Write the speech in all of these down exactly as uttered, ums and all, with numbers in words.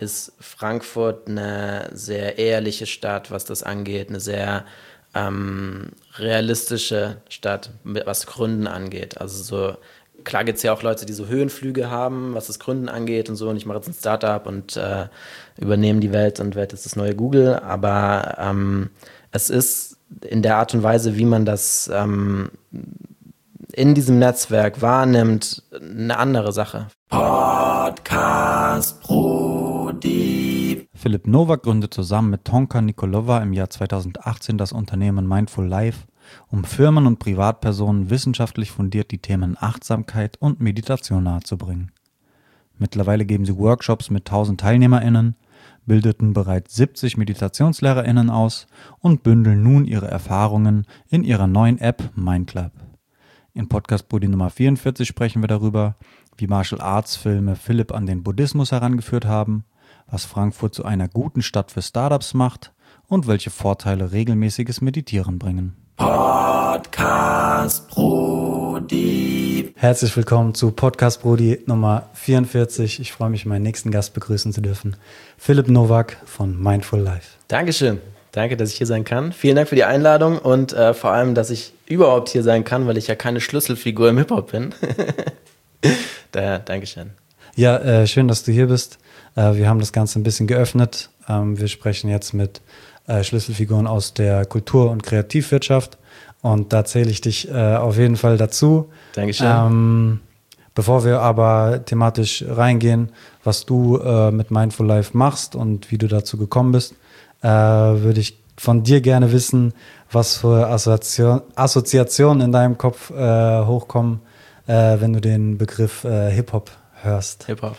ist Frankfurt eine sehr ehrliche Stadt, was das angeht, eine sehr ähm, realistische Stadt, was Gründen angeht. Also so, klar gibt es ja auch Leute, die so Höhenflüge haben, was das Gründen angeht und so. Und ich mache jetzt ein Startup und äh, übernehme die Welt und werde jetzt das neue Google. Aber ähm, es ist in der Art und Weise, wie man das ähm, in diesem Netzwerk wahrnimmt, eine andere Sache. Podcast Brody. Philipp Nowak gründet zusammen mit Tonka Nikolova im Jahr zweitausendachtzehn das Unternehmen Mindful Life, um Firmen und Privatpersonen wissenschaftlich fundiert die Themen Achtsamkeit und Meditation nahezubringen. Mittlerweile geben sie Workshops mit tausend TeilnehmerInnen, bildeten bereits siebzig MeditationslehrerInnen aus und bündeln nun ihre Erfahrungen in ihrer neuen App MindClub. In Podcast Brody Nummer vierundvierzig sprechen wir darüber, wie Martial Arts Filme Philipp an den Buddhismus herangeführt haben, was Frankfurt zu einer guten Stadt für Startups macht und welche Vorteile regelmäßiges Meditieren bringen. Podcast Brody. Herzlich willkommen zu Podcast Brody Nummer vierundvierzig. Ich freue mich, meinen nächsten Gast begrüßen zu dürfen. Philipp Nowak von Mindful Life. Dankeschön. Danke, dass ich hier sein kann. Vielen Dank für die Einladung und äh, vor allem, dass ich überhaupt hier sein kann, weil ich ja keine Schlüsselfigur im Hip-Hop bin. Daher, Dankeschön. Ja, äh, schön, dass du hier bist. Äh, wir haben das Ganze ein bisschen geöffnet. Ähm, wir sprechen jetzt mit äh, Schlüsselfiguren aus der Kultur- und Kreativwirtschaft und da zähle ich dich äh, auf jeden Fall dazu. Dankeschön. Ähm, bevor wir aber thematisch reingehen, was du äh, mit Mindful Life machst und wie du dazu gekommen bist, äh, würde ich von dir gerne wissen, was für Assoziation, Assoziationen in deinem Kopf äh, hochkommen, äh, wenn du den Begriff äh, Hip-Hop hörst. Hip-Hop.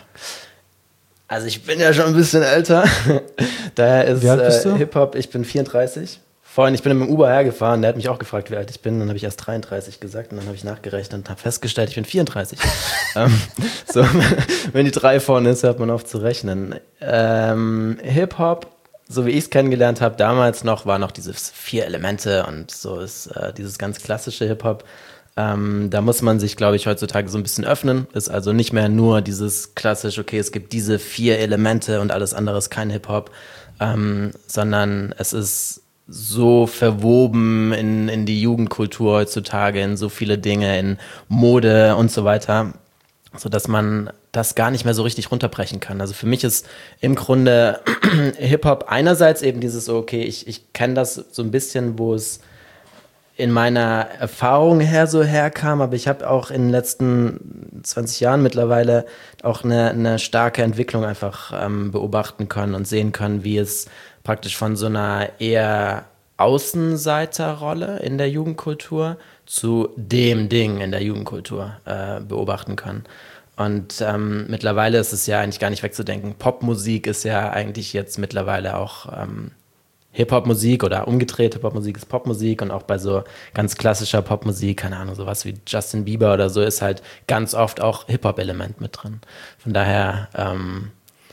Also ich bin ja schon ein bisschen älter. Daher ist äh, Hip-Hop, ich bin vierunddreißig. Vorhin, ich bin mit dem Uber hergefahren, der hat mich auch gefragt, wie alt ich bin. Dann habe ich erst dreiunddreißig gesagt und dann habe ich nachgerechnet und habe festgestellt, ich bin vierunddreißig. ähm, so, wenn die drei vorne ist, hört man auf zu rechnen. Ähm, Hip-Hop, so wie ich es kennengelernt habe, damals noch, war noch diese vier Elemente und so ist äh, dieses ganz klassische Hip-Hop. Ähm, da muss man sich, glaube ich, heutzutage so ein bisschen öffnen. Ist also nicht mehr nur dieses klassisch, okay, es gibt diese vier Elemente und alles andere ist kein Hip-Hop, ähm, sondern es ist so verwoben in, in die Jugendkultur heutzutage, in so viele Dinge, in Mode und so weiter, sodass man das gar nicht mehr so richtig runterbrechen kann. Also für mich ist im Grunde Hip-Hop einerseits eben dieses, okay, ich, ich kenne das so ein bisschen, wo es in meiner Erfahrung her so herkam, aber ich habe auch in den letzten zwanzig Jahren mittlerweile auch eine, eine starke Entwicklung einfach ähm, beobachten können und sehen können, wie es praktisch von so einer eher Außenseiterrolle in der Jugendkultur zu dem Ding in der Jugendkultur äh, beobachten kann. Und ähm, mittlerweile ist es ja eigentlich gar nicht wegzudenken. Popmusik ist ja eigentlich jetzt mittlerweile auch ähm, Hip-Hop-Musik oder umgedreht, Hip-Hop-Musik ist Popmusik und auch bei so ganz klassischer Popmusik, keine Ahnung, sowas wie Justin Bieber oder so, ist halt ganz oft auch Hip-Hop-Element mit drin. Von daher, ähm,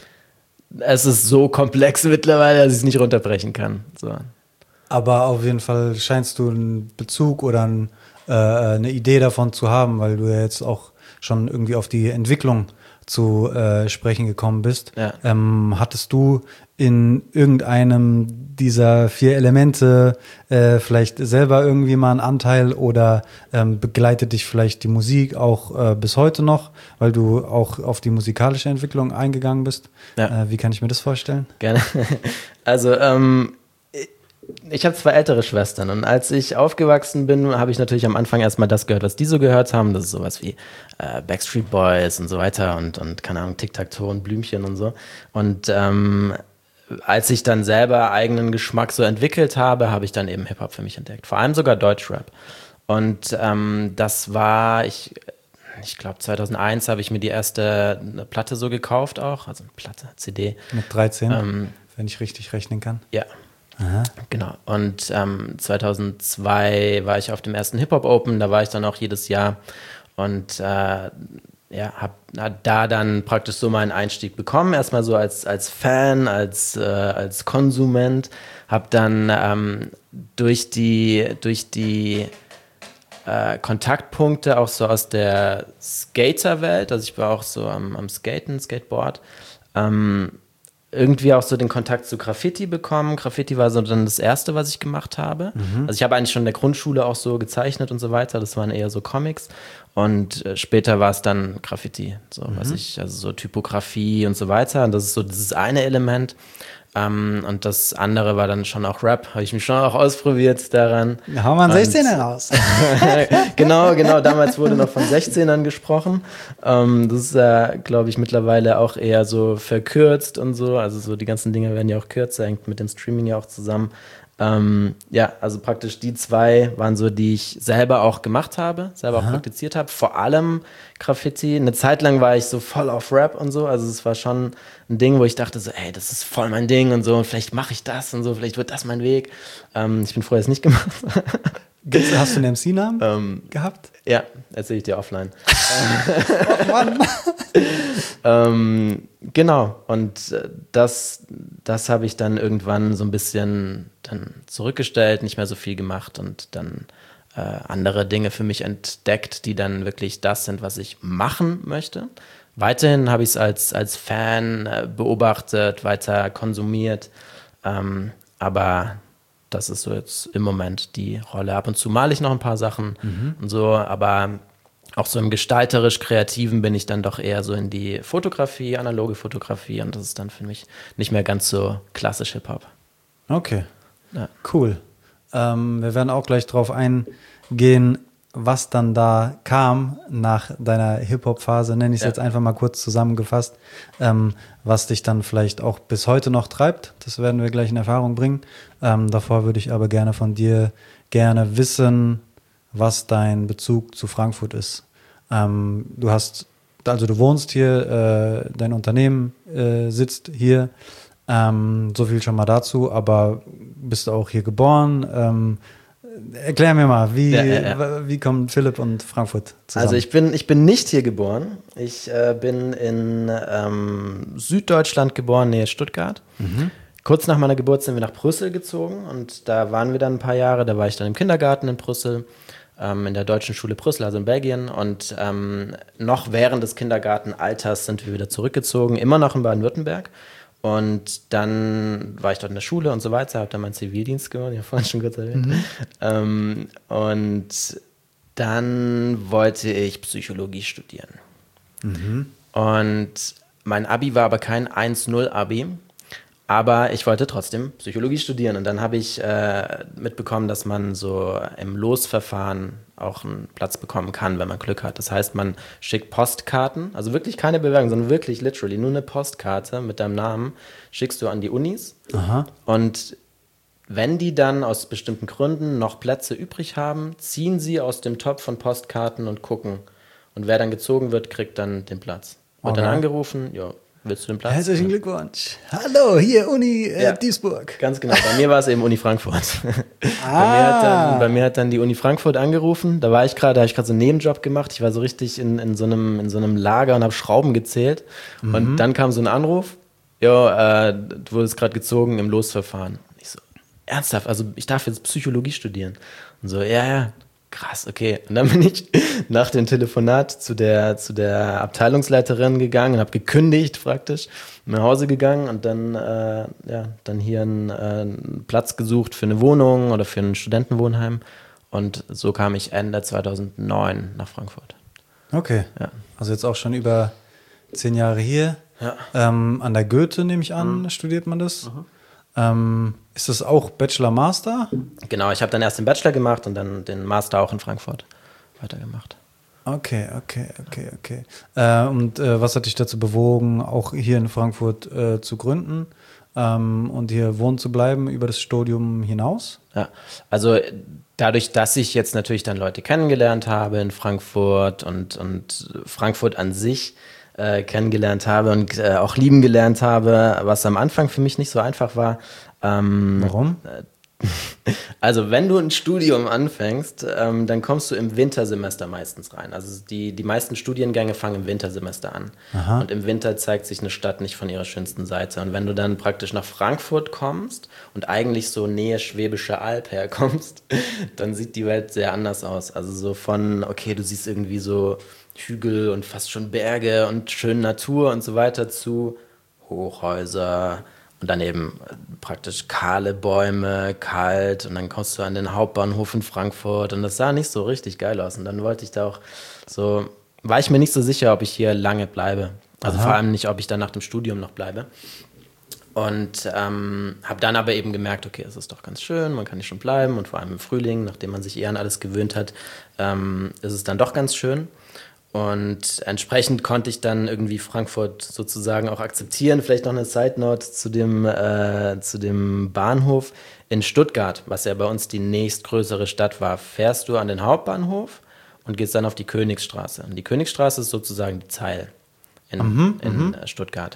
es ist so komplex mittlerweile, dass ich es nicht runterbrechen kann. So. Aber auf jeden Fall scheinst du einen Bezug oder ein, äh, eine Idee davon zu haben, weil du ja jetzt auch schon irgendwie auf die Entwicklung zu äh, sprechen gekommen bist. Ja. Ähm, hattest du in irgendeinem dieser vier Elemente äh, vielleicht selber irgendwie mal einen Anteil oder ähm, begleitet dich vielleicht die Musik auch äh, bis heute noch, weil du auch auf die musikalische Entwicklung eingegangen bist? Ja. Äh, wie kann ich mir das vorstellen? Gerne. Also, ähm, ich habe zwei ältere Schwestern und als ich aufgewachsen bin, habe ich natürlich am Anfang erstmal das gehört, was die so gehört haben. Das ist sowas wie äh, Backstreet Boys und so weiter und, und keine Ahnung, Tic-Tac-Toe und Blümchen und so. Und ähm, als ich dann selber eigenen Geschmack so entwickelt habe, habe ich dann eben Hip-Hop für mich entdeckt. Vor allem sogar Deutschrap. Und ähm, das war, ich, ich glaube zweitausendeins habe ich mir die erste eine Platte so gekauft auch, also eine Platte, C D. Mit dreizehn, ähm, wenn ich richtig rechnen kann. Ja. Aha. Genau. Und ähm, zweitausendzwei war ich auf dem ersten Hip-Hop Open, da war ich dann auch jedes Jahr und äh, ja, habe hab da dann praktisch so meinen Einstieg bekommen, erstmal so als, als Fan, als, äh, als Konsument, habe dann ähm, durch die, durch die äh, Kontaktpunkte auch so aus der Skaterwelt, also ich war auch so am, am Skaten, Skateboard, ähm, irgendwie auch so den Kontakt zu Graffiti bekommen. Graffiti war so dann das Erste, was ich gemacht habe. Mhm. Also ich habe eigentlich schon in der Grundschule auch so gezeichnet und so weiter. Das waren eher so Comics. Und äh, später war es dann Graffiti, so mhm. was ich, also so Typografie und so weiter. Und das ist so dieses eine Element. Um, und das andere war dann schon auch Rap, habe ich mich schon auch ausprobiert daran. Ja, hau mal einen sechzehner raus. genau, genau, damals wurde noch von sechzehnern gesprochen. Um, das ist ja, äh, glaube ich, mittlerweile auch eher so verkürzt und so, also so die ganzen Dinge werden ja auch kürzer, hängt mit dem Streaming ja auch zusammen. Um, ja, also praktisch die zwei waren so, die ich selber auch gemacht habe, selber Aha. auch praktiziert habe, vor allem Graffiti. Eine Zeit lang war ich so voll auf Rap und so, also es war schon ein Ding, wo ich dachte so, ey, das ist voll mein Ding und so und vielleicht mache ich das und so, vielleicht wird das mein Weg. Um, ich bin froh, dass ich es nicht gemacht habe. Hast du einen M C-Namen ähm, gehabt? Ja, erzähle ich dir offline. Oh Mann. ähm, genau, und das, das habe ich dann irgendwann so ein bisschen dann zurückgestellt, nicht mehr so viel gemacht und dann äh, andere Dinge für mich entdeckt, die dann wirklich das sind, was ich machen möchte. Weiterhin habe ich es als, als Fan äh, beobachtet, weiter konsumiert, ähm, aber das ist so jetzt im Moment die Rolle. Ab und zu male ich noch ein paar Sachen mhm. und so, aber auch so im gestalterisch-kreativen bin ich dann doch eher so in die Fotografie, analoge Fotografie und das ist dann für mich nicht mehr ganz so klassisch Hip-Hop. Okay, ja. Cool. Ähm, wir werden auch gleich drauf eingehen, was dann da kam nach deiner Hip-Hop-Phase, nenne ich es ja. jetzt einfach mal kurz zusammengefasst, ähm, was dich dann vielleicht auch bis heute noch treibt. Das werden wir gleich in Erfahrung bringen. Ähm, davor würde ich aber gerne von dir gerne wissen, was dein Bezug zu Frankfurt ist. Ähm, du hast, also du wohnst hier, äh, dein Unternehmen äh, sitzt hier, ähm, so viel schon mal dazu, aber bist du auch hier geboren? Ähm, Erklär mir mal, wie, ja, ja, ja. wie kommen Philipp und Frankfurt zusammen? Also ich bin, ich bin nicht hier geboren. Ich äh, bin in ähm, Süddeutschland geboren, nähe Stuttgart. Mhm. Kurz nach meiner Geburt sind wir nach Brüssel gezogen und da waren wir dann ein paar Jahre. Da war ich dann im Kindergarten in Brüssel, ähm, in der Deutschen Schule Brüssel, also in Belgien. Und ähm, noch während des Kindergartenalters sind wir wieder zurückgezogen, immer noch in Baden-Württemberg. Und dann war ich dort in der Schule und so weiter, habe dann meinen Zivildienst gemacht, ich habe vorhin schon kurz erwähnt. Mhm. Ähm, und dann wollte ich Psychologie studieren. Mhm. Und mein Abi war aber kein eins null Abi, aber ich wollte trotzdem Psychologie studieren. Und dann habe ich äh, mitbekommen, dass man so im Losverfahren auch einen Platz bekommen kann, wenn man Glück hat. Das heißt, man schickt Postkarten, also wirklich keine Bewerbung, sondern wirklich literally nur eine Postkarte mit deinem Namen, schickst du an die Unis. Aha. Und wenn die dann aus bestimmten Gründen noch Plätze übrig haben, ziehen sie aus dem Topf von Postkarten und gucken. Und wer dann gezogen wird, kriegt dann den Platz. Wird okay. dann angerufen, ja, willst du den Platz? Herzlichen Glückwunsch. Hallo, hier Uni äh, ja, Duisburg. Ganz genau, bei mir war es eben Uni Frankfurt. Ah. bei, mir hat dann, bei mir hat dann die Uni Frankfurt angerufen. Da war ich gerade, da habe ich gerade so einen Nebenjob gemacht. Ich war so richtig in, in, so, einem, in so einem Lager und habe Schrauben gezählt. Mhm. Und dann kam so ein Anruf, ja, äh, du wurdest gerade gezogen im Losverfahren. Ich so, ernsthaft? Also ich darf jetzt Psychologie studieren. Und so, ja, ja. Krass, okay. Und dann bin ich nach dem Telefonat zu der, zu der Abteilungsleiterin gegangen und habe gekündigt praktisch, nach Hause gegangen und dann, äh, ja, dann hier einen, äh, einen Platz gesucht für eine Wohnung oder für ein Studentenwohnheim. Und so kam ich Ende zweitausendneun nach Frankfurt. Okay, ja. Also jetzt auch schon über zehn Jahre hier. Ja. Ähm, an der Goethe, nehme ich an, mhm. studiert man das. Mhm. Ähm, ist das auch Bachelor-Master? Genau, ich habe dann erst den Bachelor gemacht und dann den Master auch in Frankfurt weitergemacht. Okay, okay, okay, okay. Äh, und äh, was hat dich dazu bewogen, auch hier in Frankfurt äh, zu gründen ähm, und hier wohnen zu bleiben über das Studium hinaus? Ja, also dadurch, dass ich jetzt natürlich dann Leute kennengelernt habe in Frankfurt und, und Frankfurt an sich Äh, kennengelernt habe und äh, auch lieben gelernt habe, was am Anfang für mich nicht so einfach war. Ähm, Warum? Also wenn du ein Studium anfängst, ähm, dann kommst du im Wintersemester meistens rein. Also die, die meisten Studiengänge fangen im Wintersemester an. Aha. Und im Winter zeigt sich eine Stadt nicht von ihrer schönsten Seite. Und wenn du dann praktisch nach Frankfurt kommst und eigentlich so Nähe Schwäbische Alb herkommst, dann sieht die Welt sehr anders aus. Also so von, okay, du siehst irgendwie so Hügel und fast schon Berge und schöne Natur und so weiter zu Hochhäuser und dann eben praktisch kahle Bäume, kalt und dann kommst du an den Hauptbahnhof in Frankfurt und das sah nicht so richtig geil aus und dann wollte ich da auch so, war ich mir nicht so sicher, ob ich hier lange bleibe. Also Aha. vor allem nicht, ob ich dann nach dem Studium noch bleibe. Und ähm, habe dann aber eben gemerkt, okay, es ist doch ganz schön, man kann hier schon bleiben und vor allem im Frühling, nachdem man sich eher an alles gewöhnt hat, ähm, ist es dann doch ganz schön. Und entsprechend konnte ich dann irgendwie Frankfurt sozusagen auch akzeptieren. Vielleicht noch eine Side-Note zu dem, äh, zu dem Bahnhof in Stuttgart, was ja bei uns die nächstgrößere Stadt war. Fährst du an den Hauptbahnhof und gehst dann auf die Königsstraße. Und die Königsstraße ist sozusagen die Zeil in, mhm, in Stuttgart.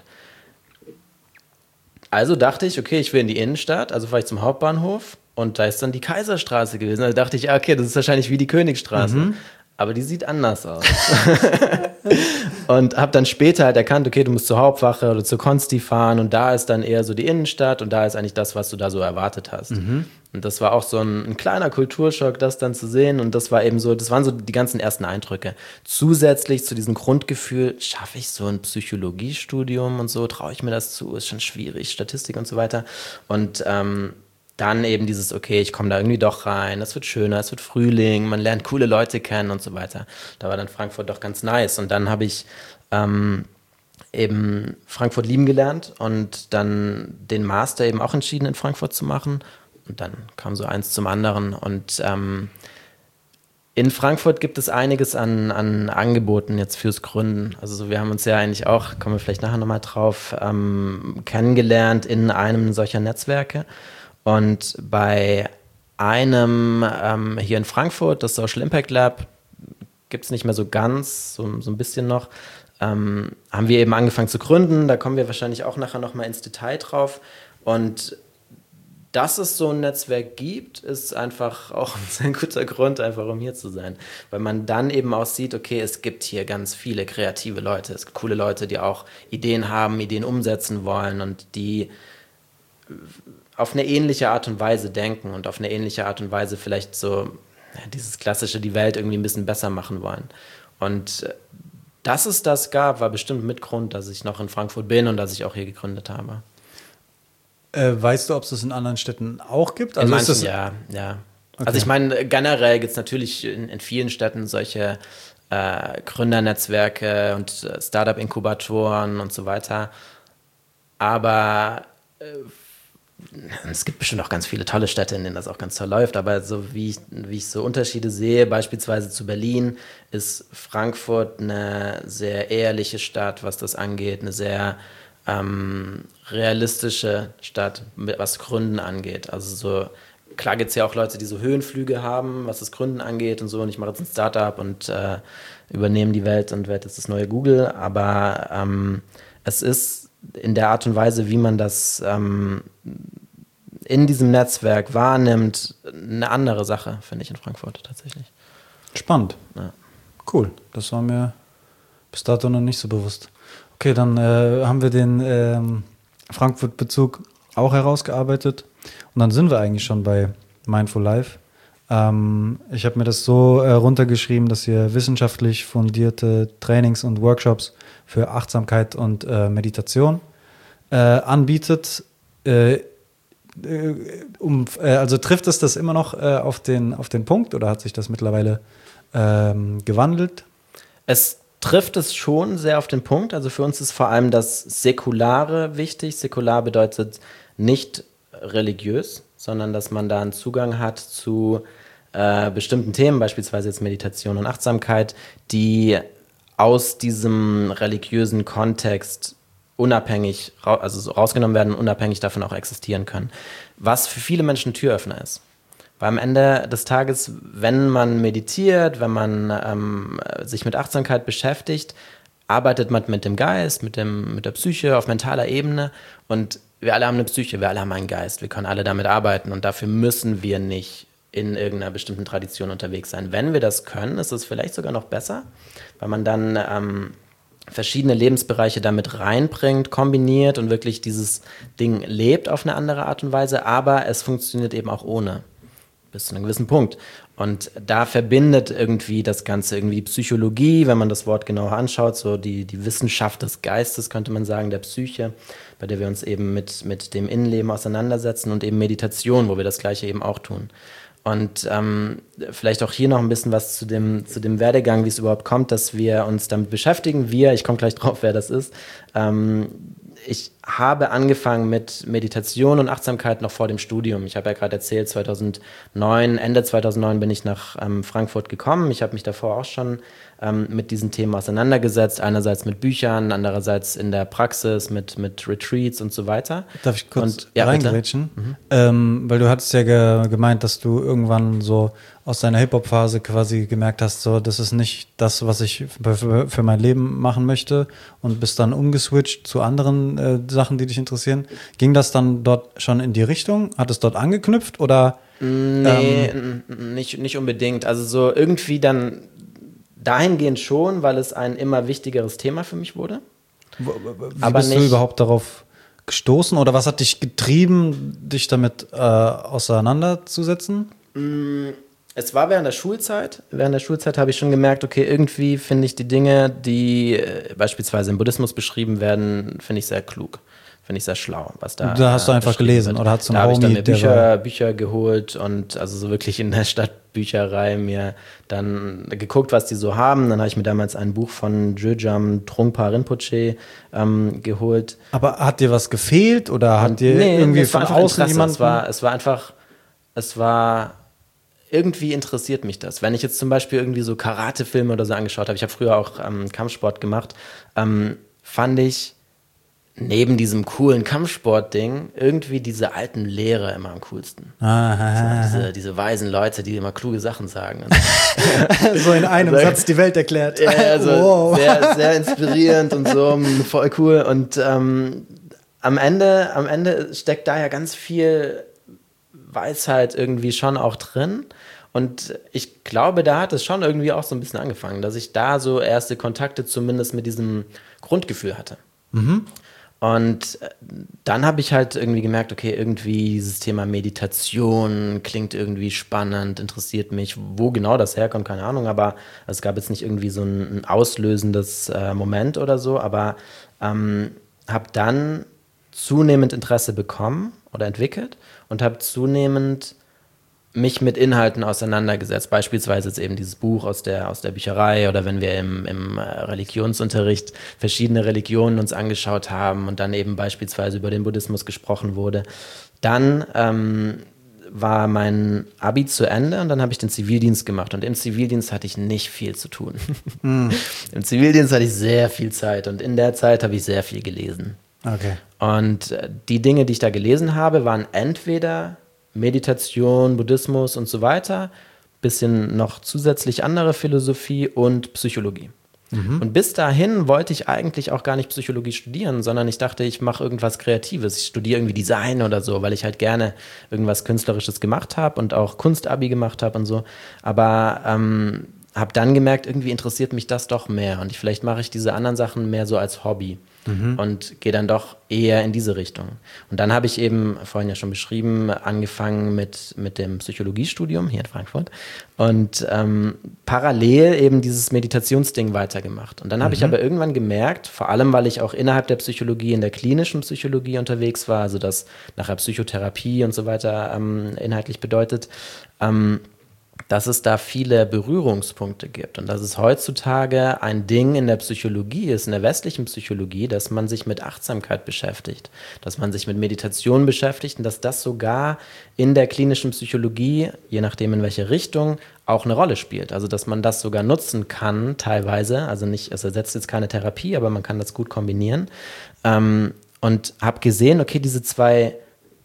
Also dachte ich, okay, ich will in die Innenstadt, also fahre ich zum Hauptbahnhof und da ist dann die Kaiserstraße gewesen. Also dachte ich, okay, das ist wahrscheinlich wie die Königsstraße. Mhm. Aber die sieht anders aus. Und habe dann später halt erkannt, okay, du musst zur Hauptwache oder zur Konsti fahren und da ist dann eher so die Innenstadt und da ist eigentlich das, was du da so erwartet hast. Mhm. Und das war auch so ein, ein kleiner Kulturschock, das dann zu sehen und das war eben so, das waren so die ganzen ersten Eindrücke. Zusätzlich zu diesem Grundgefühl, schaffe ich so ein Psychologiestudium und so, traue ich mir das zu, ist schon schwierig, Statistik und so weiter. Und ähm, dann eben dieses, okay, ich komme da irgendwie doch rein, es wird schöner, es wird Frühling, man lernt coole Leute kennen und so weiter. Da war dann Frankfurt doch ganz nice. Und dann habe ich ähm, eben Frankfurt lieben gelernt und dann den Master eben auch entschieden, in Frankfurt zu machen. Und dann kam so eins zum anderen. Und ähm, in Frankfurt gibt es einiges an, an Angeboten jetzt fürs Gründen. Also so, wir haben uns ja eigentlich auch, kommen wir vielleicht nachher nochmal drauf, ähm, kennengelernt in einem solcher Netzwerke. Und bei einem ähm, hier in Frankfurt, das Social Impact Lab, gibt es nicht mehr so ganz, so, so ein bisschen noch, ähm, haben wir eben angefangen zu gründen. Da kommen wir wahrscheinlich auch nachher nochmal ins Detail drauf. Und dass es so ein Netzwerk gibt, ist einfach auch ein sehr guter Grund, einfach um hier zu sein. Weil man dann eben auch sieht, okay, es gibt hier ganz viele kreative Leute. Es gibt coole Leute, die auch Ideen haben, Ideen umsetzen wollen und die auf eine ähnliche Art und Weise denken und auf eine ähnliche Art und Weise vielleicht so ja, dieses klassische, die Welt irgendwie ein bisschen besser machen wollen. Und dass es das gab, war bestimmt mit Grund, dass ich noch in Frankfurt bin und dass ich auch hier gegründet habe. Äh, weißt du, ob es das in anderen Städten auch gibt? Also in manchen, ist das ja, ja. Okay. Also ich meine, generell gibt es natürlich in, in vielen Städten solche äh, Gründernetzwerke und äh, Startup-Inkubatoren und so weiter. Aber äh, es gibt bestimmt auch ganz viele tolle Städte, in denen das auch ganz toll läuft, aber so wie ich, wie ich so Unterschiede sehe, beispielsweise zu Berlin, ist Frankfurt eine sehr ehrliche Stadt, was das angeht, eine sehr ähm, realistische Stadt, was Gründen angeht. Also so, klar gibt es ja auch Leute, die so Höhenflüge haben, was das Gründen angeht und so, und ich mache jetzt ein Startup und äh, übernehme die Welt und werde jetzt das neue Google, aber ähm, es ist in der Art und Weise, wie man das ähm, in diesem Netzwerk wahrnimmt, eine andere Sache, finde ich, in Frankfurt tatsächlich. Spannend. Ja. Cool. Das war mir bis dato noch nicht so bewusst. Okay, dann äh, haben wir den ähm, Frankfurt-Bezug auch herausgearbeitet und dann sind wir eigentlich schon bei Mindful Life. Ähm, ich habe mir das so äh, runtergeschrieben, dass ihr wissenschaftlich fundierte Trainings und Workshops für Achtsamkeit und äh, Meditation äh, anbietet. Äh, äh, um, äh, also trifft es das immer noch äh, auf den, auf den Punkt oder hat sich das mittlerweile ähm, gewandelt? Es trifft es schon sehr auf den Punkt. Also für uns ist vor allem das Säkulare wichtig. Säkular bedeutet nicht religiös, sondern dass man da einen Zugang hat zu äh, bestimmten Themen, beispielsweise jetzt Meditation und Achtsamkeit, die aus diesem religiösen Kontext unabhängig, also so rausgenommen werden, unabhängig davon auch existieren können. Was für viele Menschen ein Türöffner ist. Weil am Ende des Tages, wenn man meditiert, wenn man ähm, sich mit Achtsamkeit beschäftigt, arbeitet man mit dem Geist, mit, dem, mit der Psyche auf mentaler Ebene und wir alle haben eine Psyche, wir alle haben einen Geist, wir können alle damit arbeiten und dafür müssen wir nicht in irgendeiner bestimmten Tradition unterwegs sein. Wenn wir das können, ist es vielleicht sogar noch besser, weil man dann ähm, verschiedene Lebensbereiche damit reinbringt, kombiniert und wirklich dieses Ding lebt auf eine andere Art und Weise, aber es funktioniert eben auch ohne, bis zu einem gewissen Punkt. Und da verbindet irgendwie das Ganze irgendwie Psychologie, wenn man das Wort genauer anschaut, so die, die Wissenschaft des Geistes, könnte man sagen, der Psyche, bei der wir uns eben mit, mit dem Innenleben auseinandersetzen und eben Meditation, wo wir das Gleiche eben auch tun. Und ähm, vielleicht auch hier noch ein bisschen was zu dem, zu dem Werdegang, wie es überhaupt kommt, dass wir uns damit beschäftigen. Wir, ich komme gleich drauf, wer das ist, ähm, ich habe angefangen mit Meditation und Achtsamkeit noch vor dem Studium. Ich habe ja gerade erzählt, zweitausendneun, Ende zweitausendneun bin ich nach ähm, Frankfurt gekommen. Ich habe mich davor auch schon ähm, mit diesen Themen auseinandergesetzt. Einerseits mit Büchern, andererseits in der Praxis, mit, mit Retreats und so weiter. Darf ich kurz und, ja, reingrätschen? Mhm. Ähm, weil du hattest ja ge- gemeint, dass du irgendwann so aus deiner Hip-Hop-Phase quasi gemerkt hast, so, das ist nicht das, was ich für, für mein Leben machen möchte, und bist dann umgeswitcht zu anderen äh, Sachen, die dich interessieren. Ging das dann dort schon in die Richtung? Hat es dort angeknüpft oder? Nee, ähm, nicht, nicht unbedingt. Also so irgendwie dann dahingehend schon, weil es ein immer wichtigeres Thema für mich wurde. Wie Aber bist nicht, du überhaupt darauf gestoßen oder was hat dich getrieben, dich damit äh, auseinanderzusetzen? Es war während der Schulzeit. Während der Schulzeit habe ich schon gemerkt, okay, irgendwie finde ich die Dinge, die äh, beispielsweise im Buddhismus beschrieben werden, finde ich sehr klug. Finde ich sehr schlau, was da. Da hast du äh, einfach gelesen wird. Oder hast du einen Da habe ich dann Homie, mir Bücher, Bücher geholt und also so wirklich in der Stadtbücherei mir dann geguckt, was die so haben. Dann habe ich mir damals ein Buch von Djöjam Trungpa Rinpoche ähm, geholt. Aber hat dir was gefehlt oder hat und, dir nee, irgendwie von außen jemand? Es war, es war einfach, es war irgendwie interessiert mich das. Wenn ich jetzt zum Beispiel irgendwie so Karate-Filme oder so angeschaut habe, ich habe früher auch ähm, Kampfsport gemacht, ähm, fand ich neben diesem coolen Kampfsport-Ding irgendwie diese alten Lehrer immer am coolsten. Ah, so, diese, diese weisen Leute, die immer kluge Sachen sagen. So in einem also, Satz die Welt erklärt. Ja, also wow. sehr, sehr inspirierend und so, voll cool. Und ähm, am Ende, am Ende steckt da ja ganz viel Weisheit irgendwie schon auch drin. Und ich glaube, da hat es schon irgendwie auch so ein bisschen angefangen, dass ich da so erste Kontakte zumindest mit diesem Grundgefühl hatte. Mhm. Und dann habe ich halt irgendwie gemerkt, okay, irgendwie dieses Thema Meditation klingt irgendwie spannend, interessiert mich. Wo genau das herkommt, keine Ahnung, aber es gab jetzt nicht irgendwie so ein, ein auslösendes äh, Moment oder so, aber ähm, habe dann zunehmend Interesse bekommen oder entwickelt und habe zunehmend mich mit Inhalten auseinandergesetzt, beispielsweise jetzt eben dieses Buch aus der, aus der Bücherei oder wenn wir im, im Religionsunterricht verschiedene Religionen uns angeschaut haben und dann eben beispielsweise über den Buddhismus gesprochen wurde. Dann ähm, war mein Abi zu Ende und dann habe ich den Zivildienst gemacht und im Zivildienst hatte ich nicht viel zu tun. Mm. Im Zivildienst hatte ich sehr viel Zeit und in der Zeit habe ich sehr viel gelesen. Okay. Und die Dinge, die ich da gelesen habe, waren entweder Meditation, Buddhismus und so weiter, bisschen noch zusätzlich andere Philosophie und Psychologie. Mhm. Und bis dahin wollte ich eigentlich auch gar nicht Psychologie studieren, sondern ich dachte, ich mache irgendwas Kreatives. Ich studiere irgendwie Design oder so, weil ich halt gerne irgendwas Künstlerisches gemacht habe und auch Kunstabi gemacht habe und so. Aber ähm, habe dann gemerkt, irgendwie interessiert mich das doch mehr und ich, vielleicht mache ich diese anderen Sachen mehr so als Hobby. Mhm. Und gehe dann doch eher in diese Richtung. Und dann habe ich eben, vorhin ja schon beschrieben, angefangen mit, mit dem Psychologiestudium hier in Frankfurt und ähm, parallel eben dieses Meditationsding weitergemacht. Und dann habe mhm. ich aber irgendwann gemerkt, vor allem, weil ich auch innerhalb der Psychologie, in der klinischen Psychologie unterwegs war, also das nachher Psychotherapie und so weiter ähm, inhaltlich bedeutet, ähm, dass es da viele Berührungspunkte gibt und dass es heutzutage ein Ding in der Psychologie ist, in der westlichen Psychologie, dass man sich mit Achtsamkeit beschäftigt, dass man sich mit Meditation beschäftigt und dass das sogar in der klinischen Psychologie, je nachdem in welche Richtung, auch eine Rolle spielt. Also dass man das sogar nutzen kann teilweise, also nicht, es ersetzt jetzt keine Therapie, aber man kann das gut kombinieren. Ähm, und habe gesehen, okay, diese zwei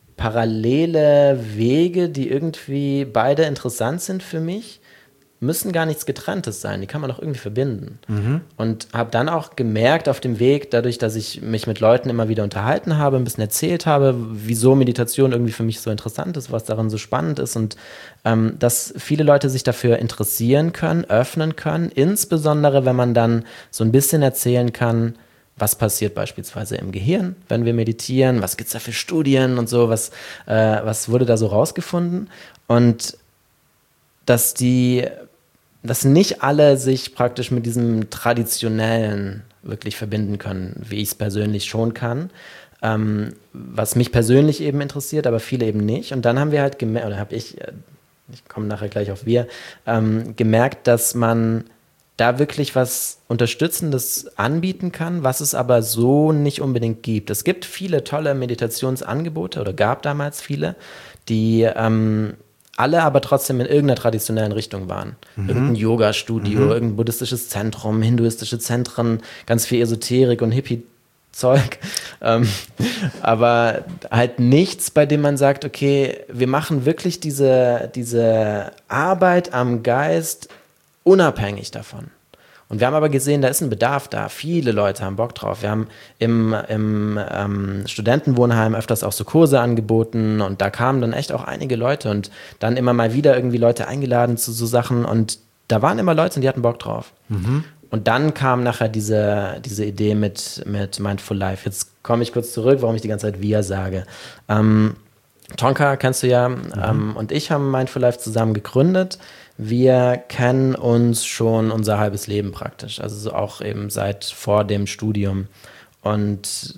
parallele Wege, die irgendwie beide interessant sind für mich, müssen gar nichts Getrenntes sein. Die kann man auch irgendwie verbinden. Mhm. Und habe dann auch gemerkt auf dem Weg, dadurch, dass ich mich mit Leuten immer wieder unterhalten habe, ein bisschen erzählt habe, wieso Meditation irgendwie für mich so interessant ist, was daran so spannend ist und ähm, dass viele Leute sich dafür interessieren können, öffnen können, insbesondere wenn man dann so ein bisschen erzählen kann, was passiert beispielsweise im Gehirn, wenn wir meditieren, was gibt es da für Studien und so, was, äh, was wurde da so rausgefunden. Und dass die, dass nicht alle sich praktisch mit diesem Traditionellen wirklich verbinden können, wie ich es persönlich schon kann. Ähm, was mich persönlich eben interessiert, aber viele eben nicht. Und dann haben wir halt gemerkt, oder habe ich, ich komme nachher gleich auf wir, ähm, gemerkt, dass man da wirklich was Unterstützendes anbieten kann, was es aber so nicht unbedingt gibt. Es gibt viele tolle Meditationsangebote oder gab damals viele, die ähm, alle aber trotzdem in irgendeiner traditionellen Richtung waren. Mhm. Irgendein Yoga-Studio, mhm. irgendein buddhistisches Zentrum, hinduistische Zentren, ganz viel Esoterik und Hippie-Zeug. ähm, aber halt nichts, bei dem man sagt, okay, wir machen wirklich diese, diese Arbeit am Geist unabhängig davon. Und wir haben aber gesehen, da ist ein Bedarf da. Viele Leute haben Bock drauf. Wir haben im, im ähm, Studentenwohnheim öfters auch so Kurse angeboten und da kamen dann echt auch einige Leute und dann immer mal wieder irgendwie Leute eingeladen zu so Sachen und da waren immer Leute und die hatten Bock drauf. Mhm. Und dann kam nachher diese, diese Idee mit, mit Mindful Life. Jetzt komme ich kurz zurück, warum ich die ganze Zeit wir sage. Ähm, Tonka kennst du ja, mhm. ähm, und ich haben Mindful Life zusammen gegründet. Wir kennen uns schon unser halbes Leben praktisch, also so auch eben seit vor dem Studium. Und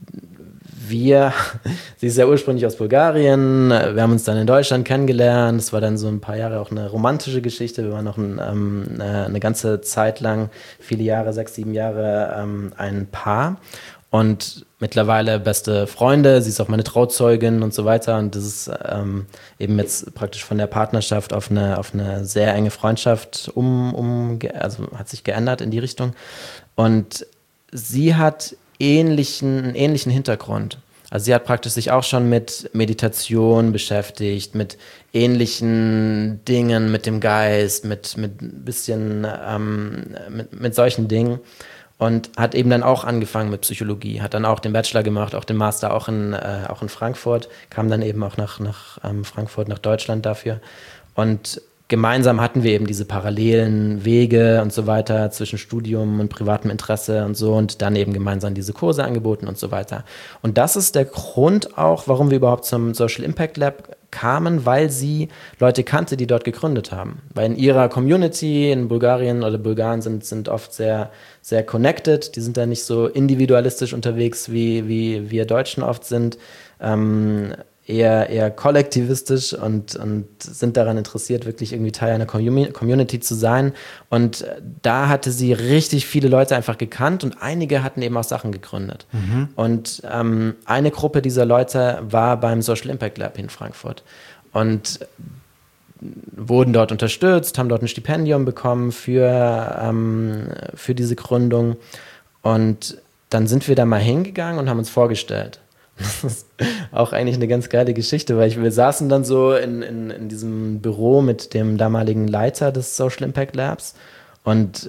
wir, sie ist ja ursprünglich aus Bulgarien, wir haben uns dann in Deutschland kennengelernt, es war dann so ein paar Jahre auch eine romantische Geschichte, wir waren noch ein, ähm, eine ganze Zeit lang, viele Jahre, sechs, sieben Jahre ähm, ein Paar. Und mittlerweile beste Freunde, sie ist auch meine Trauzeugin und so weiter. Und das ist ähm, eben jetzt praktisch von der Partnerschaft auf eine, auf eine sehr enge Freundschaft um, um, also hat sich geändert in die Richtung. Und sie hat ähnlichen, einen ähnlichen Hintergrund. Also sie hat praktisch sich auch schon mit Meditation beschäftigt, mit ähnlichen Dingen, mit dem Geist, mit, mit ein bisschen, ähm, mit, mit solchen Dingen. Und hat eben dann auch angefangen mit Psychologie, hat dann auch den Bachelor gemacht, auch den Master auch in, äh, auch in Frankfurt, kam dann eben auch nach, nach ähm, Frankfurt, nach Deutschland dafür. Und gemeinsam hatten wir eben diese parallelen Wege und so weiter zwischen Studium und privatem Interesse und so und dann eben gemeinsam diese Kurse angeboten und so weiter. Und das ist der Grund auch, warum wir überhaupt zum Social Impact Lab kamen, weil sie Leute kannte, die dort gegründet haben. Weil in ihrer Community in Bulgarien oder Bulgaren sind, sind oft sehr, sehr connected, die sind da nicht so individualistisch unterwegs, wie, wie wir Deutschen oft sind, ähm, eher, eher kollektivistisch und, und sind daran interessiert, wirklich irgendwie Teil einer Community zu sein. Und da hatte sie richtig viele Leute einfach gekannt und einige hatten eben auch Sachen gegründet. Mhm. Und ähm, eine Gruppe dieser Leute war beim Social Impact Lab in Frankfurt und wurden dort unterstützt, haben dort ein Stipendium bekommen für, ähm, für diese Gründung. Und dann sind wir da mal hingegangen und haben uns vorgestellt. Das ist auch eigentlich eine ganz geile Geschichte, weil ich, wir saßen dann so in, in, in diesem Büro mit dem damaligen Leiter des Social Impact Labs und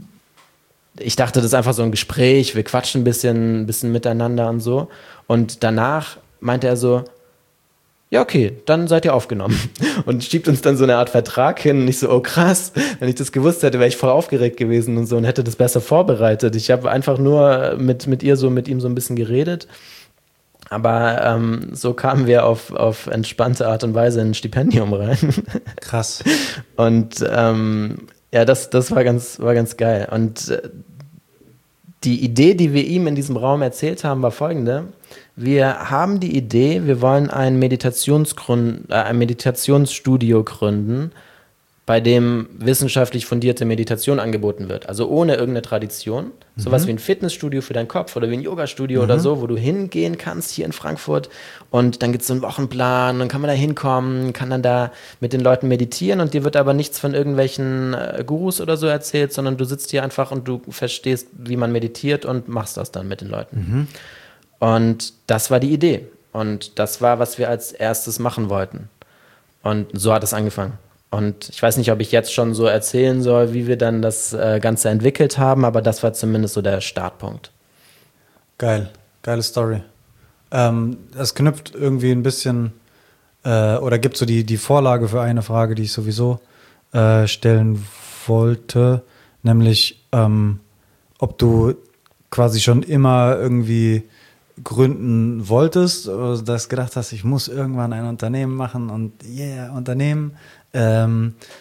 ich dachte, das ist einfach so ein Gespräch, wir quatschen ein bisschen, ein bisschen miteinander und so. Und danach meinte er so, ja okay, dann seid ihr aufgenommen. Und schiebt uns dann so eine Art Vertrag hin und ich so, oh krass, wenn ich das gewusst hätte, wäre ich voll aufgeregt gewesen und so und hätte das besser vorbereitet. Ich habe einfach nur mit, mit ihr so, mit ihm so ein bisschen geredet. Aber ähm, so kamen wir auf, auf entspannte Art und Weise in ein Stipendium rein. Krass. Und ähm, ja, das, das war ganz, war ganz geil. Und äh, die Idee, die wir ihm in diesem Raum erzählt haben, war folgende. Wir haben die Idee, wir wollen ein, Meditationsgrund, äh, ein Meditationsstudio gründen, bei dem wissenschaftlich fundierte Meditation angeboten wird. Also ohne irgendeine Tradition. Mhm. Sowas wie ein Fitnessstudio für deinen Kopf oder wie ein Yoga-Studio mhm. oder so, wo du hingehen kannst hier in Frankfurt und dann gibt es so einen Wochenplan, dann kann man da hinkommen, kann dann da mit den Leuten meditieren und dir wird aber nichts von irgendwelchen äh, Gurus oder so erzählt, sondern du sitzt hier einfach und du verstehst, wie man meditiert und machst das dann mit den Leuten. Mhm. Und das war die Idee. Und das war, was wir als erstes machen wollten. Und so hat es angefangen. Und ich weiß nicht, ob ich jetzt schon so erzählen soll, wie wir dann das äh, Ganze entwickelt haben, aber das war zumindest so der Startpunkt. Geil, geile Story. Ähm, das knüpft irgendwie ein bisschen äh, oder gibt so die, die Vorlage für eine Frage, die ich sowieso äh, stellen wollte, nämlich ähm, ob du quasi schon immer irgendwie gründen wolltest oder dass gedacht hast, ich muss irgendwann ein Unternehmen machen und yeah, Unternehmen. Ähm,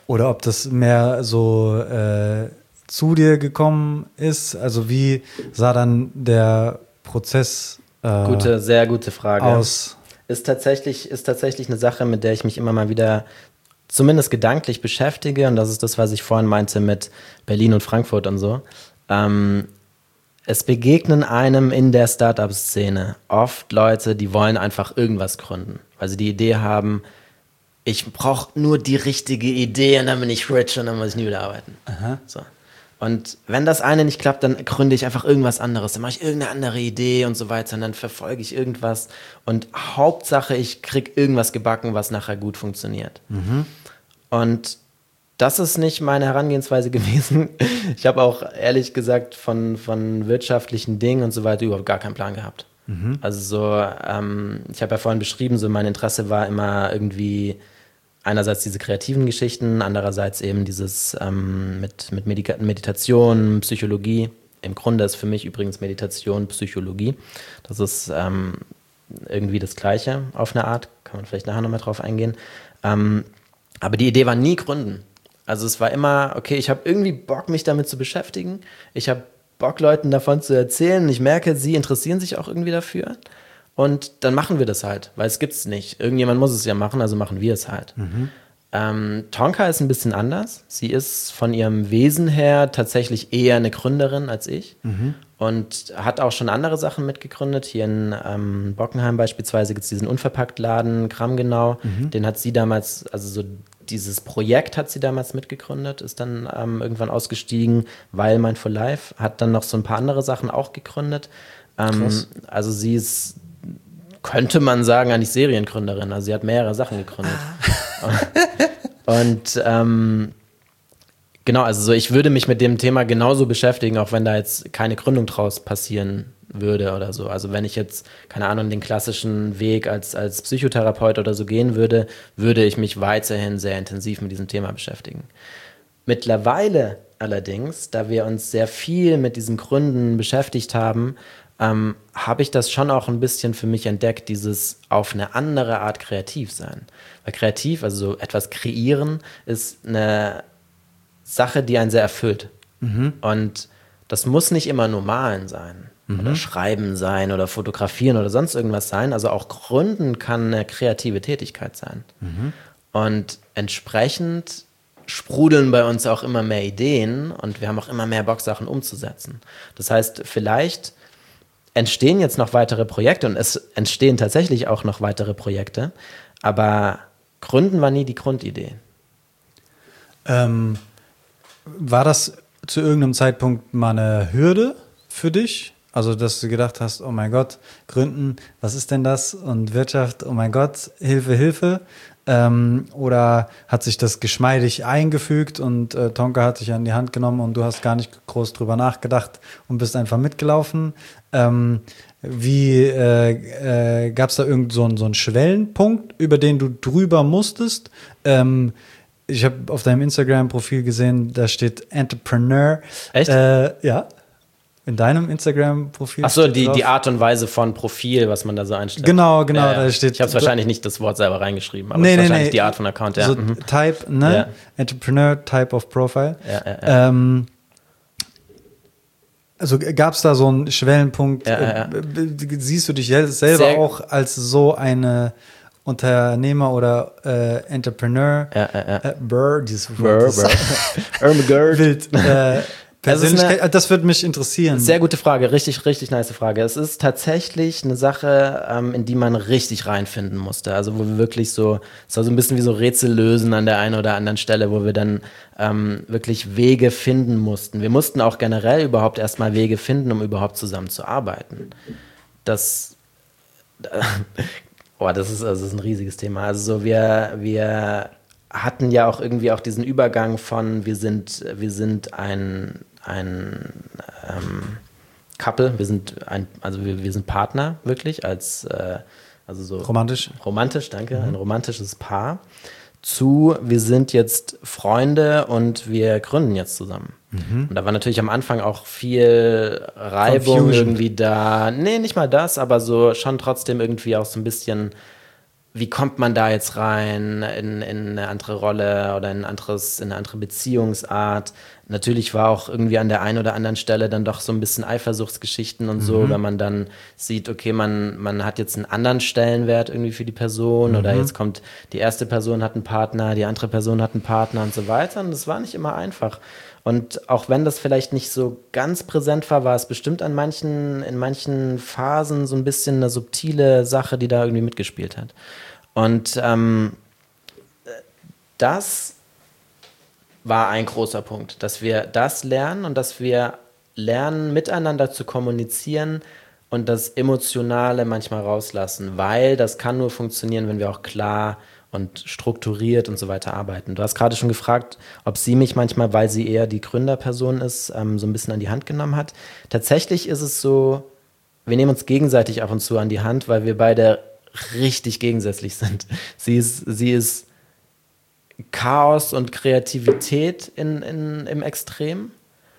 Oder ob das mehr so äh, zu dir gekommen ist? Also wie sah dann der Prozess äh, Gute, sehr gute Frage. aus? Ist tatsächlich, ist tatsächlich eine Sache, mit der ich mich immer mal wieder zumindest gedanklich beschäftige. Und das ist das, was ich vorhin meinte mit Berlin und Frankfurt und so. Ähm, es begegnen einem in der Startup-Szene oft Leute, die wollen einfach irgendwas gründen. Weil sie die Idee haben, ich brauche nur die richtige Idee und dann bin ich rich und dann muss ich nie wieder arbeiten. Aha. So. Und wenn das eine nicht klappt, dann gründe ich einfach irgendwas anderes. Dann mache ich irgendeine andere Idee und so weiter. Und dann verfolge ich irgendwas. Und Hauptsache, ich kriege irgendwas gebacken, was nachher gut funktioniert. Mhm. Und das ist nicht meine Herangehensweise gewesen. Ich habe auch ehrlich gesagt von, von wirtschaftlichen Dingen und so weiter überhaupt gar keinen Plan gehabt. Mhm. Also so, ähm, ich habe ja vorhin beschrieben, so mein Interesse war immer irgendwie einerseits diese kreativen Geschichten, andererseits eben dieses ähm, mit, mit Medika- Meditation, Psychologie. Im Grunde ist für mich übrigens Meditation Psychologie. Das ist ähm, irgendwie das Gleiche auf eine Art. Kann man vielleicht nachher nochmal drauf eingehen. Ähm, aber die Idee war nie gründen. Also es war immer, okay, ich habe irgendwie Bock, mich damit zu beschäftigen. Ich habe Bock, Leuten davon zu erzählen. Ich merke, sie interessieren sich auch irgendwie dafür. Und dann machen wir das halt, weil es gibt's nicht. Irgendjemand muss es ja machen, also machen wir es halt. Mhm. Ähm, Tonka ist ein bisschen anders. Sie ist von ihrem Wesen her tatsächlich eher eine Gründerin als ich. Mhm. Und hat auch schon andere Sachen mitgegründet. Hier in ähm, Bockenheim beispielsweise gibt es diesen Unverpacktladen, Kramgenau. Mhm. Den hat sie damals, also so dieses Projekt hat sie damals mitgegründet, ist dann ähm, irgendwann ausgestiegen, weil Mindful Life hat dann noch so ein paar andere Sachen auch gegründet. Ähm, also sie ist, könnte man sagen, eigentlich Seriengründerin. Also sie hat mehrere Sachen gegründet. Ah. Und ähm, genau, also so, ich würde mich mit dem Thema genauso beschäftigen, auch wenn da jetzt keine Gründung draus passieren würde oder so. Also wenn ich jetzt, keine Ahnung, den klassischen Weg als, als Psychotherapeut oder so gehen würde, würde ich mich weiterhin sehr intensiv mit diesem Thema beschäftigen. Mittlerweile allerdings, da wir uns sehr viel mit diesen Gründen beschäftigt haben, ähm, habe ich das schon auch ein bisschen für mich entdeckt, dieses auf eine andere Art kreativ sein. Weil kreativ, also so etwas kreieren, ist eine Sache, die einen sehr erfüllt. Mhm. Und das muss nicht immer nur Malen sein. Mhm. Oder Schreiben sein oder Fotografieren oder sonst irgendwas sein. Also auch Gründen kann eine kreative Tätigkeit sein. Mhm. Und entsprechend sprudeln bei uns auch immer mehr Ideen und wir haben auch immer mehr Bock, Sachen umzusetzen. Das heißt, vielleicht entstehen jetzt noch weitere Projekte und es entstehen tatsächlich auch noch weitere Projekte, aber Gründen war nie die Grundidee. Ähm, war das zu irgendeinem Zeitpunkt mal eine Hürde für dich? Also, dass du gedacht hast, oh mein Gott, Gründen, was ist denn das? Und Wirtschaft, oh mein Gott, Hilfe, Hilfe. Ähm, oder hat sich das geschmeidig eingefügt und äh, Tonka hat dich an die Hand genommen und du hast gar nicht groß drüber nachgedacht und bist einfach mitgelaufen? Ähm, wie äh, äh, gab es da irgend so, so einen Schwellenpunkt, über den du drüber musstest? Ähm, ich habe auf deinem Instagram-Profil gesehen, da steht Entrepreneur. Echt? Äh, ja. In deinem Instagram-Profil. Ach so, die, die Art und Weise von Profil, was man da so einstellt. Genau, genau. Ja, ja. Da steht, ich habe wahrscheinlich nicht das Wort selber reingeschrieben, aber nee, es ist nee, wahrscheinlich nee. die Art von Account. Ja. So mhm. Type, ne? Ja. Entrepreneur, Type of Profile. Ja, ja, ja. Ähm, also gab es da so einen Schwellenpunkt? Ja, ja, ja. Siehst du dich selber Sehr auch als so eine Unternehmer oder äh, Entrepreneur? Ja, ja, ja. Äh, Burr, dieses Burr, Burr. Wild. Äh, Persönlichkeit, das, das würde mich interessieren. Sehr gute Frage, richtig, richtig nice Frage. Es ist tatsächlich eine Sache, ähm, in die man richtig reinfinden musste. Also wo wir wirklich so, es war so ein bisschen wie so Rätsel lösen an der einen oder anderen Stelle, wo wir dann ähm, wirklich Wege finden mussten. Wir mussten auch generell überhaupt erstmal Wege finden, um überhaupt zusammen zu arbeiten. Das, äh, oh, das ist, also das ist ein riesiges Thema. Also so wir, wir hatten ja auch irgendwie auch diesen Übergang von, wir sind, wir sind ein ein ähm, Couple, wir sind ein, also wir, wir sind Partner wirklich als äh, also so romantisch, romantisch, danke, mhm. ein romantisches Paar. Zu, wir sind jetzt Freunde und wir gründen jetzt zusammen. Mhm. Und da war natürlich am Anfang auch viel Reibung irgendwie da. Nee, nicht mal das, aber so schon trotzdem irgendwie auch so ein bisschen wie kommt man da jetzt rein in, in eine andere Rolle oder in, ein anderes, in eine andere Beziehungsart. Natürlich war auch irgendwie an der einen oder anderen Stelle dann doch so ein bisschen Eifersuchtsgeschichten und so, mhm. wenn man dann sieht, okay, man, man hat jetzt einen anderen Stellenwert irgendwie für die Person, mhm. oder jetzt kommt, die erste Person hat einen Partner, die andere Person hat einen Partner und so weiter. Und das war nicht immer einfach. Und auch wenn das vielleicht nicht so ganz präsent war, war es bestimmt an manchen, in manchen Phasen so ein bisschen eine subtile Sache, die da irgendwie mitgespielt hat. Und ähm, das war ein großer Punkt, dass wir das lernen und dass wir lernen, miteinander zu kommunizieren und das Emotionale manchmal rauslassen, weil das kann nur funktionieren, wenn wir auch klar und strukturiert und so weiter arbeiten. Du hast gerade schon gefragt, ob sie mich manchmal, weil sie eher die Gründerperson ist, ähm, so ein bisschen an die Hand genommen hat. Tatsächlich ist es so, wir nehmen uns gegenseitig ab und zu an die Hand, weil wir beide richtig gegensätzlich sind. Sie ist, sie ist Chaos und Kreativität in, in, im Extrem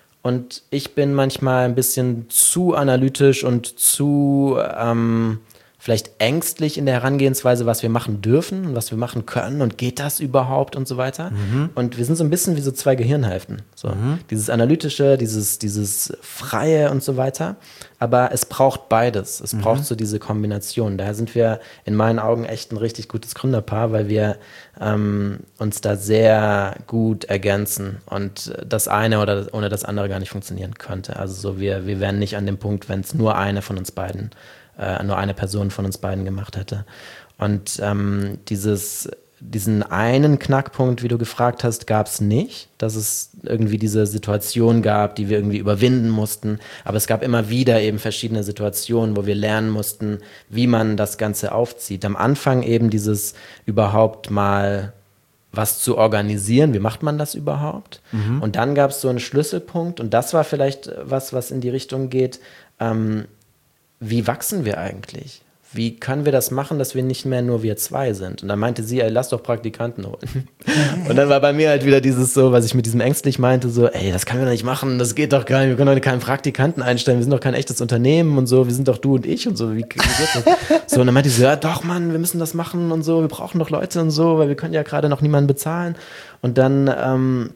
und ich bin manchmal ein bisschen zu analytisch und zu ähm, vielleicht ängstlich in der Herangehensweise, was wir machen dürfen und was wir machen können und geht das überhaupt und so weiter. Mhm. Und wir sind so ein bisschen wie so zwei Gehirnhälften. So. Mhm. Dieses Analytische, dieses, dieses Freie und so weiter. Aber es braucht beides. Es mhm. braucht so diese Kombination. Daher sind wir in meinen Augen echt ein richtig gutes Gründerpaar, weil wir ähm, uns da sehr gut ergänzen und das eine oder ohne das andere gar nicht funktionieren könnte. Also so wir, wir wären nicht an dem Punkt, wenn es nur eine von uns beiden Äh, nur eine Person von uns beiden gemacht hätte. Und ähm, dieses, diesen einen Knackpunkt, wie du gefragt hast, gab es nicht, dass es irgendwie diese Situation gab, die wir irgendwie überwinden mussten. Aber es gab immer wieder eben verschiedene Situationen, wo wir lernen mussten, wie man das Ganze aufzieht. Am Anfang eben dieses überhaupt mal was zu organisieren, wie macht man das überhaupt? Mhm. Und dann gab es so einen Schlüsselpunkt und das war vielleicht was, was in die Richtung geht, ähm, wie wachsen wir eigentlich? Wie können wir das machen, dass wir nicht mehr nur wir zwei sind? Und dann meinte sie, ey, lass doch Praktikanten holen. Und dann war bei mir halt wieder dieses so, was ich mit diesem ängstlich meinte, so, ey, das können wir doch nicht machen, das geht doch gar nicht, wir können doch keinen Praktikanten einstellen, wir sind doch kein echtes Unternehmen und so, wir sind doch du und ich und so, wie, wie geht das? So, und dann meinte sie so, ja doch, Mann, wir müssen das machen und so, wir brauchen doch Leute und so, weil wir können ja gerade noch niemanden bezahlen. Und dann ähm,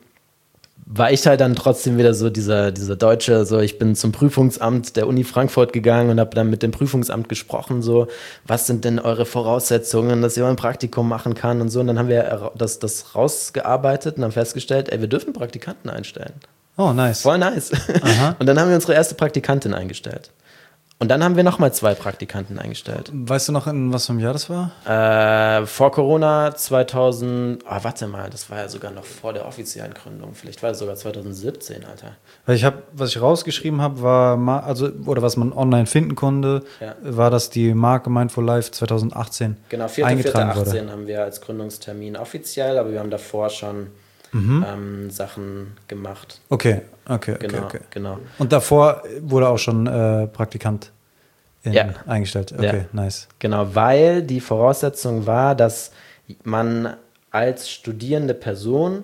war ich halt dann trotzdem wieder so dieser, dieser Deutsche, so ich bin zum Prüfungsamt der Uni Frankfurt gegangen und habe dann mit dem Prüfungsamt gesprochen, so was sind denn eure Voraussetzungen, dass ihr ein Praktikum machen kann und so. Und dann haben wir das, das rausgearbeitet und haben festgestellt, ey, wir dürfen Praktikanten einstellen. Oh, nice. Voll nice. Aha. Und dann haben wir unsere erste Praktikantin eingestellt. Und dann haben wir nochmal zwei Praktikanten eingestellt. Weißt du noch, in was für einem Jahr das war? Äh, vor Corona zweitausend, ah, warte mal, das war ja sogar noch vor der offiziellen Gründung. Vielleicht war das sogar zwanzig siebzehn, Alter. Weil ich habe, was ich rausgeschrieben habe, war, also, oder was man online finden konnte, ja. war, dass die Marke Mindful Life zwanzig achtzehn genau, vierter vierter achtzehn haben wir als Gründungstermin offiziell, aber wir haben davor schon Mhm. Ähm, Sachen gemacht. Okay, okay, okay, genau, okay. genau. Und davor wurde auch schon äh, Praktikant in, ja. eingestellt. Okay, ja. Nice. Genau, weil die Voraussetzung war, dass man als studierende Person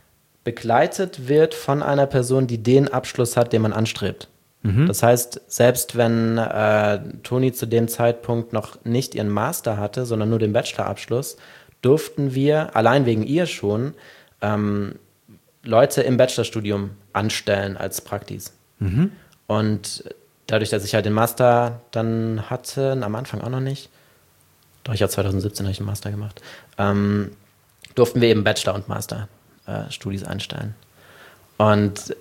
begleitet wird von einer Person, die den Abschluss hat, den man anstrebt. Mhm. Das heißt, selbst wenn äh, Toni zu dem Zeitpunkt noch nicht ihren Master hatte, sondern nur den Bachelorabschluss, durften wir, allein wegen ihr schon, Ähm, Leute im Bachelorstudium anstellen als Praktis. Mhm. Und dadurch, dass ich halt den Master dann hatte, am Anfang auch noch nicht, doch ich habe zwanzig siebzehn habe ich einen Master gemacht, ähm, durften wir eben Bachelor- und Master-Studis äh, einstellen. Und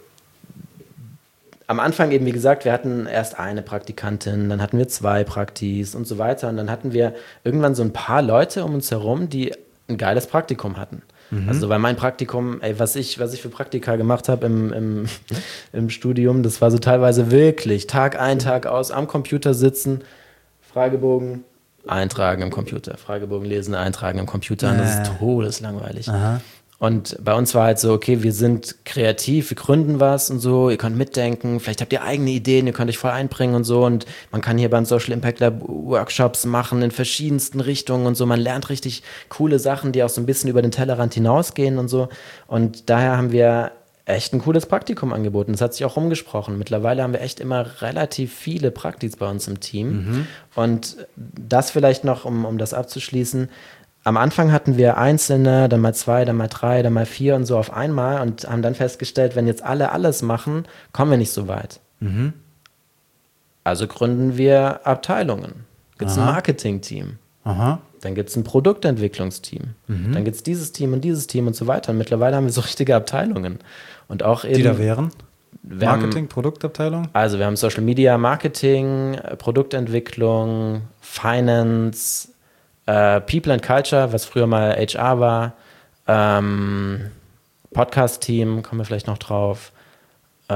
am Anfang eben, wie gesagt, wir hatten erst eine Praktikantin, dann hatten wir zwei Praktis und so weiter. Und dann hatten wir irgendwann so ein paar Leute um uns herum, die ein geiles Praktikum hatten. Mhm. Also weil mein Praktikum, ey, was ich, was ich für Praktika gemacht habe im, im, im Studium, das war so teilweise wirklich Tag ein, Tag aus, am Computer sitzen, Fragebogen eintragen im Computer, Fragebogen lesen, eintragen im Computer, und das ist todeslangweilig. Aha. Und bei uns war halt so, okay, wir sind kreativ, wir gründen was und so, ihr könnt mitdenken, vielleicht habt ihr eigene Ideen, ihr könnt euch voll einbringen und so, und man kann hier beim Social Impact Lab Workshops machen in verschiedensten Richtungen und so, man lernt richtig coole Sachen, die auch so ein bisschen über den Tellerrand hinausgehen und so, und daher haben wir echt ein cooles Praktikum angeboten. Das hat sich auch rumgesprochen. Mittlerweile haben wir echt immer relativ viele Praktis bei uns im Team. Mhm. Und das vielleicht noch, um, um das abzuschließen, am Anfang hatten wir einzelne, dann mal zwei, dann mal drei, dann mal vier und so auf einmal und haben dann festgestellt, wenn jetzt alle alles machen, kommen wir nicht so weit. Mhm. Also gründen wir Abteilungen. Gibt es ein Marketing-Team. Aha. Dann gibt es ein Produktentwicklungsteam. Mhm. Dann gibt es dieses Team und dieses Team und so weiter. Und mittlerweile haben wir so richtige Abteilungen. Und auch eben, die da wären? Marketing, haben, Produktabteilung? Also wir haben Social Media, Marketing, Produktentwicklung, Finance, äh, People and Culture, was früher mal H R war, ähm, Podcast-Team, kommen wir vielleicht noch drauf. Äh,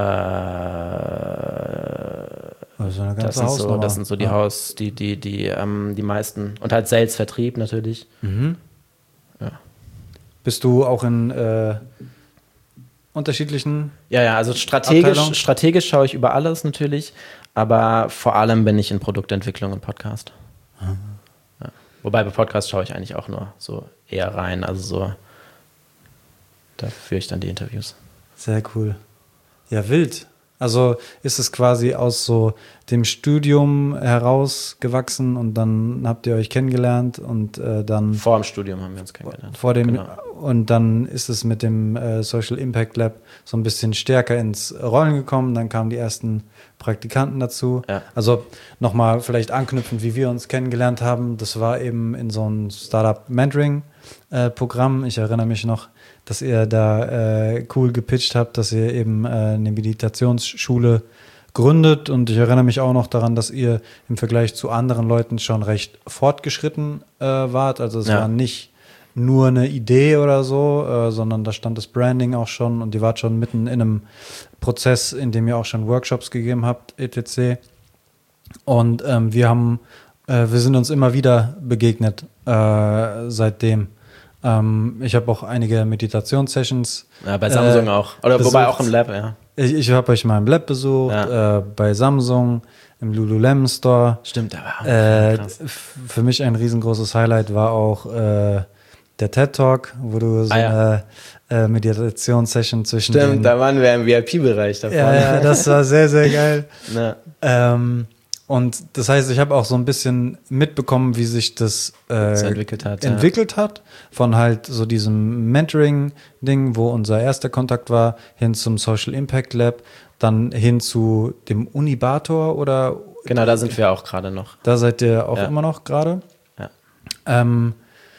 also eine ganze das, sind so, das sind so die ja. Haus, die, die, die, ähm, die meisten. Und halt Sales, Vertrieb natürlich. Mhm. Ja. Bist du auch in äh, unterschiedlichen Ja, ja, also strategisch, strategisch schaue ich über alles natürlich, aber vor allem bin ich in Produktentwicklung und Podcast. Mhm. Ja. Wobei bei Podcast schaue ich eigentlich auch nur so eher rein, also so, da führe ich dann die Interviews. Sehr cool. Ja, wild. Also ist es quasi aus so dem Studium herausgewachsen und dann habt ihr euch kennengelernt und äh, dann... Vor dem Studium haben wir uns kennengelernt. Vor dem, genau. Und dann ist es mit dem äh, Social Impact Lab so ein bisschen stärker ins Rollen gekommen. Dann kamen die ersten Praktikanten dazu. Ja. Also nochmal vielleicht anknüpfend, wie wir uns kennengelernt haben. Das war eben in so einem Startup-Mentoring-Programm. Äh, ich erinnere mich noch, dass ihr da äh, cool gepitcht habt, dass ihr eben äh, eine Meditationsschule gründet. Und ich erinnere mich auch noch daran, dass ihr im Vergleich zu anderen Leuten schon recht fortgeschritten äh, wart. Also es ja. war nicht nur eine Idee oder so, äh, sondern da stand das Branding auch schon und ihr wart schon mitten in einem Prozess, in dem ihr auch schon Workshops gegeben habt, et cetera. Und ähm, wir haben, äh, wir sind uns immer wieder begegnet äh, seitdem. Ähm, ich habe auch einige Meditationssessions. Ja, bei Samsung äh, auch. Oder besucht. Wobei auch im Lab, ja. Ich, ich habe euch mal im Lab besucht, ja. äh, bei Samsung, im Lululemon Store. Stimmt, aber auch äh, f- Für mich ein riesengroßes Highlight war auch äh, der TED Talk, wo du so ah, ja. eine äh, Meditationssession zwischen Stimmt, den, da waren wir im V I P-Bereich davon. Ja, ja, das war sehr, sehr geil. ähm, Und das heißt, ich habe auch so ein bisschen mitbekommen, wie sich das, äh, das entwickelt hat. Entwickelt ja. hat. Von halt so diesem Mentoring-Ding, wo unser erster Kontakt war, hin zum Social Impact Lab, dann hin zu dem Unibator oder. Genau, da sind wir auch gerade noch. Da seid ihr auch ja. immer noch gerade. Ja. Ähm,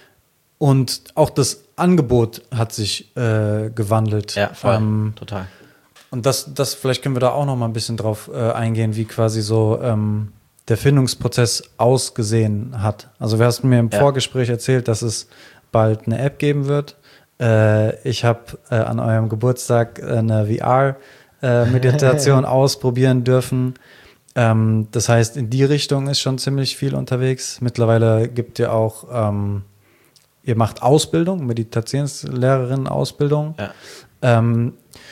und auch das Angebot hat sich äh, gewandelt. Ja, voll. Ähm, total. Und das, das, vielleicht können wir da auch noch mal ein bisschen drauf äh, eingehen, wie quasi so ähm, der Findungsprozess ausgesehen hat. Also, du hast mir im ja. Vorgespräch erzählt, dass es bald eine App geben wird. Äh, ich habe äh, an eurem Geburtstag eine V R-Meditation äh, ausprobieren dürfen. Ähm, das heißt, in die Richtung ist schon ziemlich viel unterwegs. Mittlerweile gibt ihr auch, ähm, ihr macht Ausbildung, Meditationslehrerin-Ausbildung. Ja. Ähm,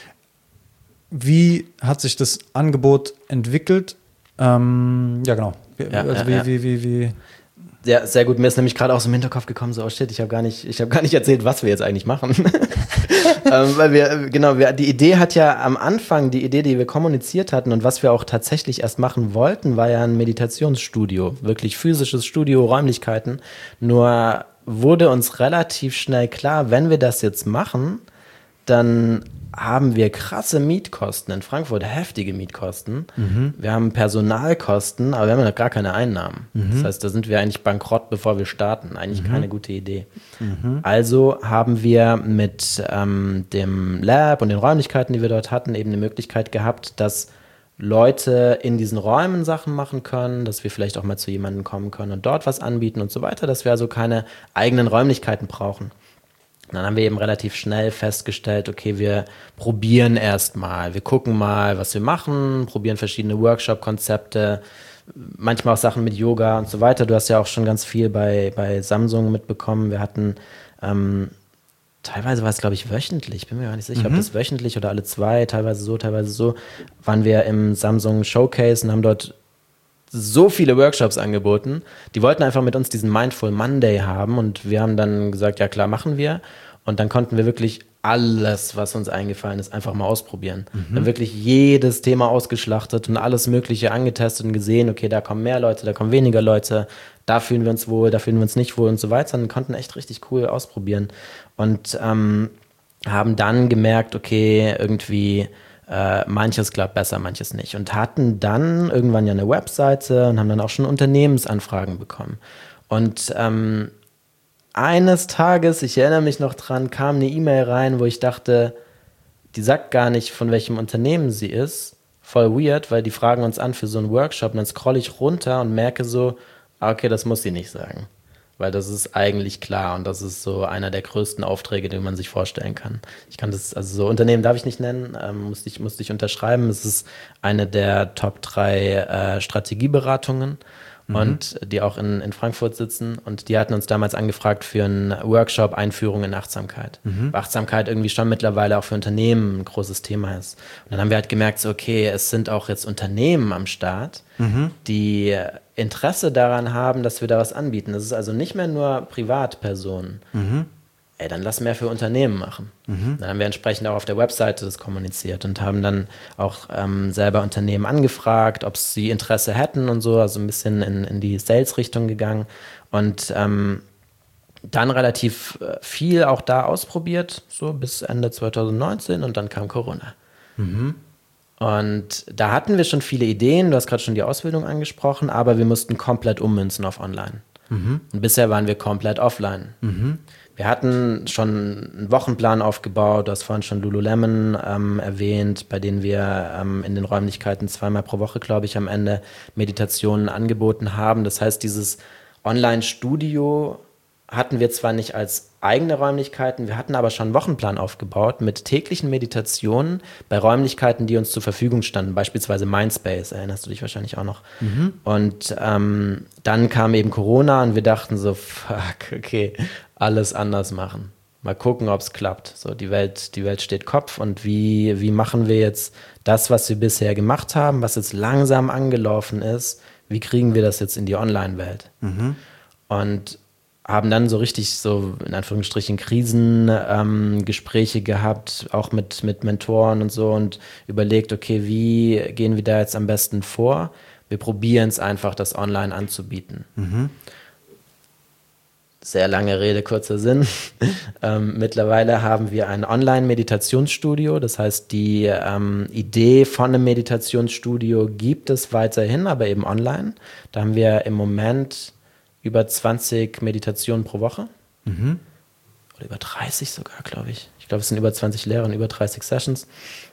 Wie hat sich das Angebot entwickelt? Ähm, ja, genau. Ja, also ja, wie, ja. wie, wie, wie. Ja, sehr gut. Mir ist nämlich gerade aus dem Hinterkopf gekommen, so, oh shit, ich habe gar nicht, ich habe gar nicht erzählt, was wir jetzt eigentlich machen. ähm, weil wir, genau, wir, die Idee hat ja am Anfang, die Idee, die wir kommuniziert hatten und was wir auch tatsächlich erst machen wollten, war ja ein Meditationsstudio. Wirklich physisches Studio, Räumlichkeiten. Nur wurde uns relativ schnell klar, wenn wir das jetzt machen, dann haben wir krasse Mietkosten in Frankfurt, heftige Mietkosten. Mhm. Wir haben Personalkosten, aber wir haben ja noch gar keine Einnahmen. Mhm. Das heißt, da sind wir eigentlich bankrott, bevor wir starten. Eigentlich mhm. keine gute Idee. Mhm. Also haben wir mit ähm, dem Lab und den Räumlichkeiten, die wir dort hatten, eben eine Möglichkeit gehabt, dass Leute in diesen Räumen Sachen machen können, dass wir vielleicht auch mal zu jemandem kommen können und dort was anbieten und so weiter, dass wir also keine eigenen Räumlichkeiten brauchen. Und dann haben wir eben relativ schnell festgestellt, okay, wir probieren erstmal, wir gucken mal, was wir machen, probieren verschiedene Workshop-Konzepte, manchmal auch Sachen mit Yoga und so weiter. Du hast ja auch schon ganz viel bei, bei Samsung mitbekommen. Wir hatten, ähm, teilweise war es, glaube ich, wöchentlich, bin mir gar nicht sicher, mhm. ob das wöchentlich oder alle zwei, teilweise so, teilweise so, waren wir im Samsung Showcase und haben dort so viele Workshops angeboten. Die wollten einfach mit uns diesen Mindful Monday haben und wir haben dann gesagt, ja klar, machen wir. Und dann konnten wir wirklich alles, was uns eingefallen ist, einfach mal ausprobieren. Mhm. Wir haben wirklich jedes Thema ausgeschlachtet und alles Mögliche angetestet und gesehen, okay, da kommen mehr Leute, da kommen weniger Leute, da fühlen wir uns wohl, da fühlen wir uns nicht wohl und so weiter. Und konnten echt richtig cool ausprobieren. Und ähm, haben dann gemerkt, okay, irgendwie äh, manches klappt besser, manches nicht. Und hatten dann irgendwann ja eine Webseite und haben dann auch schon Unternehmensanfragen bekommen. Und ähm, eines Tages, ich erinnere mich noch dran, kam eine E-Mail rein, wo ich dachte, die sagt gar nicht, von welchem Unternehmen sie ist. Voll weird, weil die fragen uns an für so einen Workshop. Und dann scrolle ich runter und merke so, okay, das muss sie nicht sagen. Weil das ist eigentlich klar und das ist so einer der größten Aufträge, den man sich vorstellen kann. Ich kann das, also so Unternehmen darf ich nicht nennen, ähm, musste ich, musste ich unterschreiben. Es ist eine der Top drei äh, Strategieberatungen. Mhm. Und die auch in, in Frankfurt sitzen. Und die hatten uns damals angefragt für einen Workshop Einführung in Achtsamkeit. Mhm. Weil Achtsamkeit irgendwie schon mittlerweile auch für Unternehmen ein großes Thema ist. Und dann haben wir halt gemerkt, so, okay, es sind auch jetzt Unternehmen am Start, mhm. die Interesse daran haben, dass wir da was anbieten. Das ist also nicht mehr nur Privatpersonen. Mhm. Ey, dann lass mehr für Unternehmen machen. Mhm. Dann haben wir entsprechend auch auf der Webseite das kommuniziert und haben dann auch ähm, selber Unternehmen angefragt, ob sie Interesse hätten und so, also ein bisschen in, in die Sales-Richtung gegangen und ähm, dann relativ viel auch da ausprobiert, so bis Ende zwanzig neunzehn und dann kam Corona. Mhm. Und da hatten wir schon viele Ideen, du hast gerade schon die Ausbildung angesprochen, aber wir mussten komplett ummünzen auf Online. Mhm. Und bisher waren wir komplett offline. Mhm. Wir hatten schon einen Wochenplan aufgebaut, du hast vorhin schon Lululemon ähm, erwähnt, bei denen wir ähm, in den Räumlichkeiten zweimal pro Woche, glaube ich, am Ende Meditationen angeboten haben. Das heißt, dieses Online-Studio hatten wir zwar nicht als eigene Räumlichkeiten, wir hatten aber schon einen Wochenplan aufgebaut mit täglichen Meditationen bei Räumlichkeiten, die uns zur Verfügung standen, beispielsweise Mindspace, erinnerst du dich wahrscheinlich auch noch. Mhm. Und ähm, dann kam eben Corona und wir dachten so, fuck, okay, alles anders machen. Mal gucken, ob es klappt. So, die Welt, die Welt steht Kopf und wie, wie machen wir jetzt das, was wir bisher gemacht haben, was jetzt langsam angelaufen ist, wie kriegen wir das jetzt in die Online-Welt? Mhm. Und haben dann so richtig so, in Anführungsstrichen, Krisengespräche ähm, gehabt, auch mit, mit Mentoren und so und überlegt, okay, wie gehen wir da jetzt am besten vor? Wir probieren es einfach, das online anzubieten. Mhm. Sehr lange Rede, kurzer Sinn. ähm, mittlerweile haben wir ein Online-Meditationsstudio, das heißt, die ähm, Idee von einem Meditationsstudio gibt es weiterhin, aber eben online. Da haben wir im Moment über zwanzig Meditationen pro Woche. Mhm. Oder über dreißig sogar, glaube ich. Ich glaube, es sind über zwanzig Lehrer und über dreißig Sessions.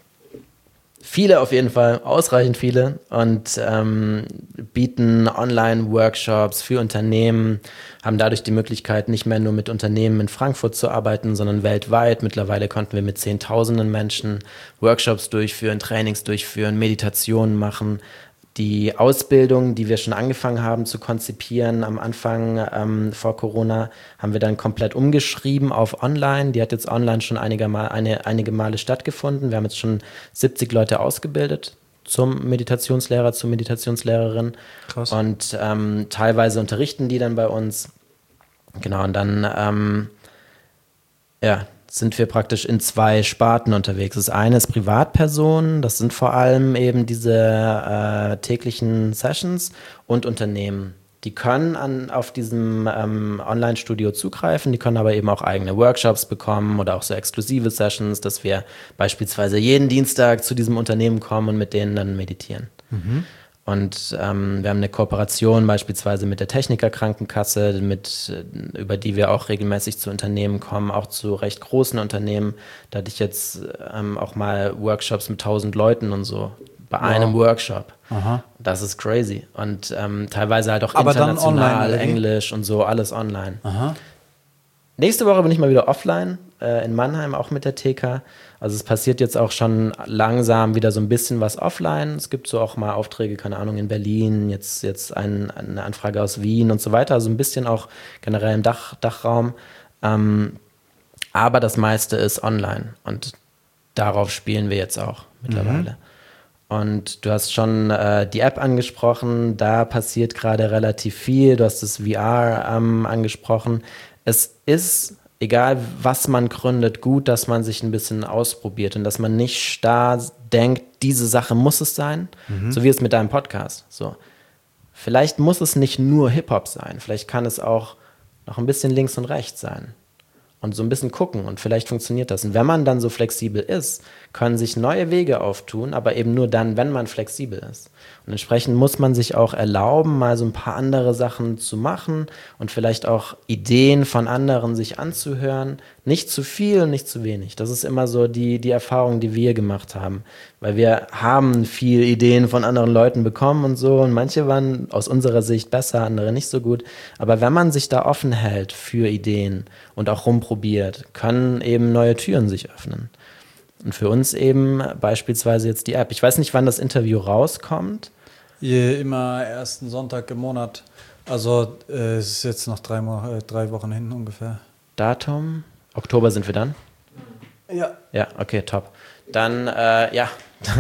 Viele auf jeden Fall, ausreichend viele. Und ähm, bieten Online-Workshops für Unternehmen, haben dadurch die Möglichkeit, nicht mehr nur mit Unternehmen in Frankfurt zu arbeiten, sondern weltweit. Mittlerweile konnten wir mit Zehntausenden Menschen Workshops durchführen, Trainings durchführen, Meditationen machen. Die Ausbildung, die wir schon angefangen haben zu konzipieren am Anfang ähm, vor Corona, haben wir dann komplett umgeschrieben auf online. Die hat jetzt online schon einige, Mal, eine, einige Male stattgefunden. Wir haben jetzt schon siebzig Leute ausgebildet zum Meditationslehrer, zur Meditationslehrerin. Krass. Und ähm, teilweise unterrichten die dann bei uns. Genau, und dann ähm, ja, sind wir praktisch in zwei Sparten unterwegs. Das eine ist Privatpersonen, das sind vor allem eben diese äh, täglichen Sessions und Unternehmen. Die können an, auf diesem ähm, Online-Studio zugreifen, die können aber eben auch eigene Workshops bekommen oder auch so exklusive Sessions, dass wir beispielsweise jeden Dienstag zu diesem Unternehmen kommen und mit denen dann meditieren. Mhm. Und ähm, wir haben eine Kooperation beispielsweise mit der Techniker Krankenkasse, mit, über die wir auch regelmäßig zu Unternehmen kommen, auch zu recht großen Unternehmen. Da hatte ich jetzt ähm, auch mal Workshops mit tausend Leuten und so bei wow. einem Workshop. Aha. Das ist crazy. Und ähm, teilweise halt auch aber international, online, Englisch und so, alles online. Aha. Nächste Woche bin ich mal wieder offline, äh, in Mannheim, auch mit der T K. Also es passiert jetzt auch schon langsam wieder so ein bisschen was offline. Es gibt so auch mal Aufträge, keine Ahnung, in Berlin, jetzt, jetzt ein, eine Anfrage aus Wien und so weiter. Also ein bisschen auch generell im Dach, Dachraum. Ähm, aber das meiste ist online und darauf spielen wir jetzt auch mittlerweile. Mhm. Und du hast schon äh, die App angesprochen, da passiert gerade relativ viel. Du hast das V R ähm, angesprochen. Es ist egal was man gründet, gut, dass man sich ein bisschen ausprobiert und dass man nicht starr denkt, diese Sache muss es sein, mhm. so wie es mit deinem Podcast. So. Vielleicht muss es nicht nur Hip-Hop sein, vielleicht kann es auch noch ein bisschen links und rechts sein. Und so ein bisschen gucken und vielleicht funktioniert das. Und wenn man dann so flexibel ist, können sich neue Wege auftun, aber eben nur dann, wenn man flexibel ist. Und entsprechend muss man sich auch erlauben, mal so ein paar andere Sachen zu machen und vielleicht auch Ideen von anderen sich anzuhören. Nicht zu viel und nicht zu wenig. Das ist immer so die, die Erfahrung, die wir gemacht haben. Weil wir haben viel Ideen von anderen Leuten bekommen und so. Und manche waren aus unserer Sicht besser, andere nicht so gut. Aber wenn man sich da offen hält für Ideen und auch rumprobiert, können eben neue Türen sich öffnen. Und für uns eben beispielsweise jetzt die App. Ich weiß nicht, wann das Interview rauskommt. Je, immer ersten Sonntag im Monat. Also äh, es ist jetzt noch drei, Mo- äh, drei Wochen hin ungefähr. Datum? Oktober sind wir dann? Ja. Ja, okay, top. Dann, äh, ja,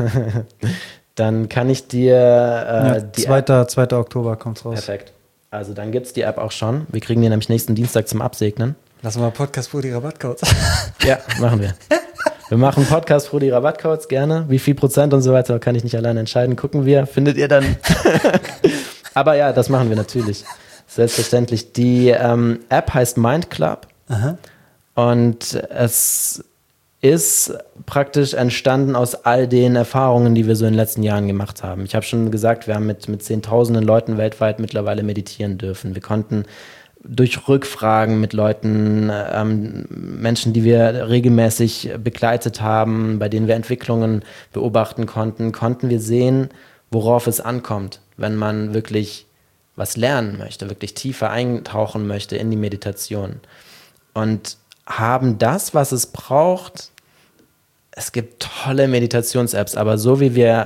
dann kann ich dir äh, ja, die zweiter Oktober kommt's raus. Perfekt. Also dann gibt's die App auch schon. Wir kriegen die nämlich nächsten Dienstag zum Absegnen. Lassen wir mal Podcast Brudi Rabattcodes. Ja, machen wir. Wir machen Podcast Brudi Rabattcodes gerne. Wie viel Prozent und so weiter kann ich nicht alleine entscheiden. Gucken wir, findet ihr dann. Aber ja, das machen wir natürlich. Selbstverständlich. Die ähm, App heißt Mind Club. Aha. Und es ist praktisch entstanden aus all den Erfahrungen, die wir so in den letzten Jahren gemacht haben. Ich habe schon gesagt, wir haben mit, mit Zehntausenden Leuten weltweit mittlerweile meditieren dürfen. Wir konnten durch Rückfragen mit Leuten, ähm, Menschen, die wir regelmäßig begleitet haben, bei denen wir Entwicklungen beobachten konnten, konnten wir sehen, worauf es ankommt, wenn man wirklich was lernen möchte, wirklich tiefer eintauchen möchte in die Meditation. Und haben das, was es braucht. Es gibt tolle Meditations-Apps, aber so wie wir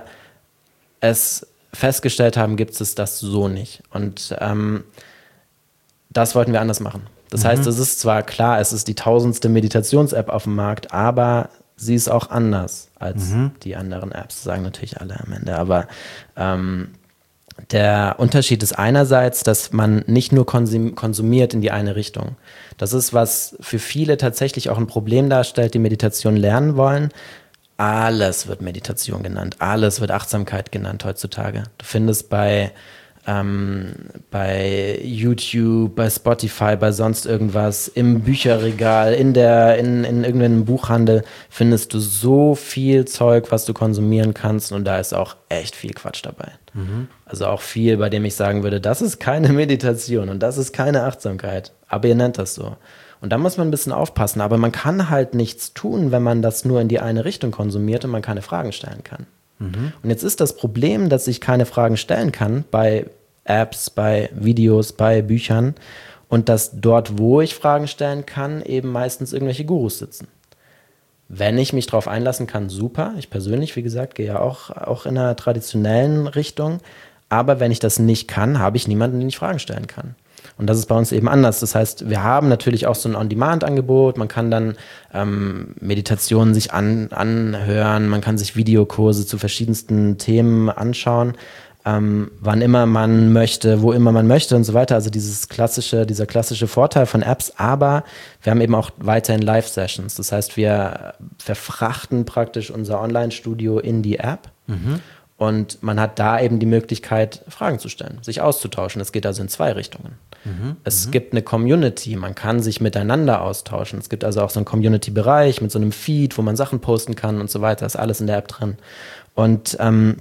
es festgestellt haben, gibt es das so nicht. Und ähm, das wollten wir anders machen. Das mhm. heißt, es ist zwar klar, es ist die tausendste Meditations-App auf dem Markt, aber sie ist auch anders als mhm. die anderen Apps. Das sagen natürlich alle am Ende. Aber ähm, der Unterschied ist einerseits, dass man nicht nur konsum- konsumiert in die eine Richtung. Das ist, was für viele tatsächlich auch ein Problem darstellt, die Meditation lernen wollen. Alles wird Meditation genannt, alles wird Achtsamkeit genannt heutzutage. Du findest bei, ähm, bei YouTube, bei Spotify, bei sonst irgendwas, im Bücherregal, in, der, in, in irgendeinem Buchhandel findest du so viel Zeug, was du konsumieren kannst, und da ist auch echt viel Quatsch dabei. Mhm. Also auch viel, bei dem ich sagen würde, das ist keine Meditation und das ist keine Achtsamkeit, aber ihr nennt das so. Und da muss man ein bisschen aufpassen, aber man kann halt nichts tun, wenn man das nur in die eine Richtung konsumiert und man keine Fragen stellen kann. Mhm. Und jetzt ist das Problem, dass ich keine Fragen stellen kann bei Apps, bei Videos, bei Büchern, und dass dort, wo ich Fragen stellen kann, eben meistens irgendwelche Gurus sitzen. Wenn ich mich darauf einlassen kann, super. Ich persönlich, wie gesagt, gehe ja auch, auch in einer traditionellen Richtung. Aber wenn ich das nicht kann, habe ich niemanden, den ich Fragen stellen kann. Und das ist bei uns eben anders. Das heißt, wir haben natürlich auch so ein On-Demand-Angebot. Man kann dann ähm, Meditationen sich an, anhören. Man kann sich Videokurse zu verschiedensten Themen anschauen. Ähm, wann immer man möchte, wo immer man möchte und so weiter. Also dieses klassische, dieser klassische Vorteil von Apps, aber wir haben eben auch weiterhin Live-Sessions. Das heißt, wir verfrachten praktisch unser Online-Studio in die App, mhm. und man hat da eben die Möglichkeit, Fragen zu stellen, sich auszutauschen. Es geht also in zwei Richtungen. Mhm. Es mhm. gibt eine Community, man kann sich miteinander austauschen. Es gibt also auch so einen Community-Bereich mit so einem Feed, wo man Sachen posten kann und so weiter. Ist alles in der App drin. Und ähm,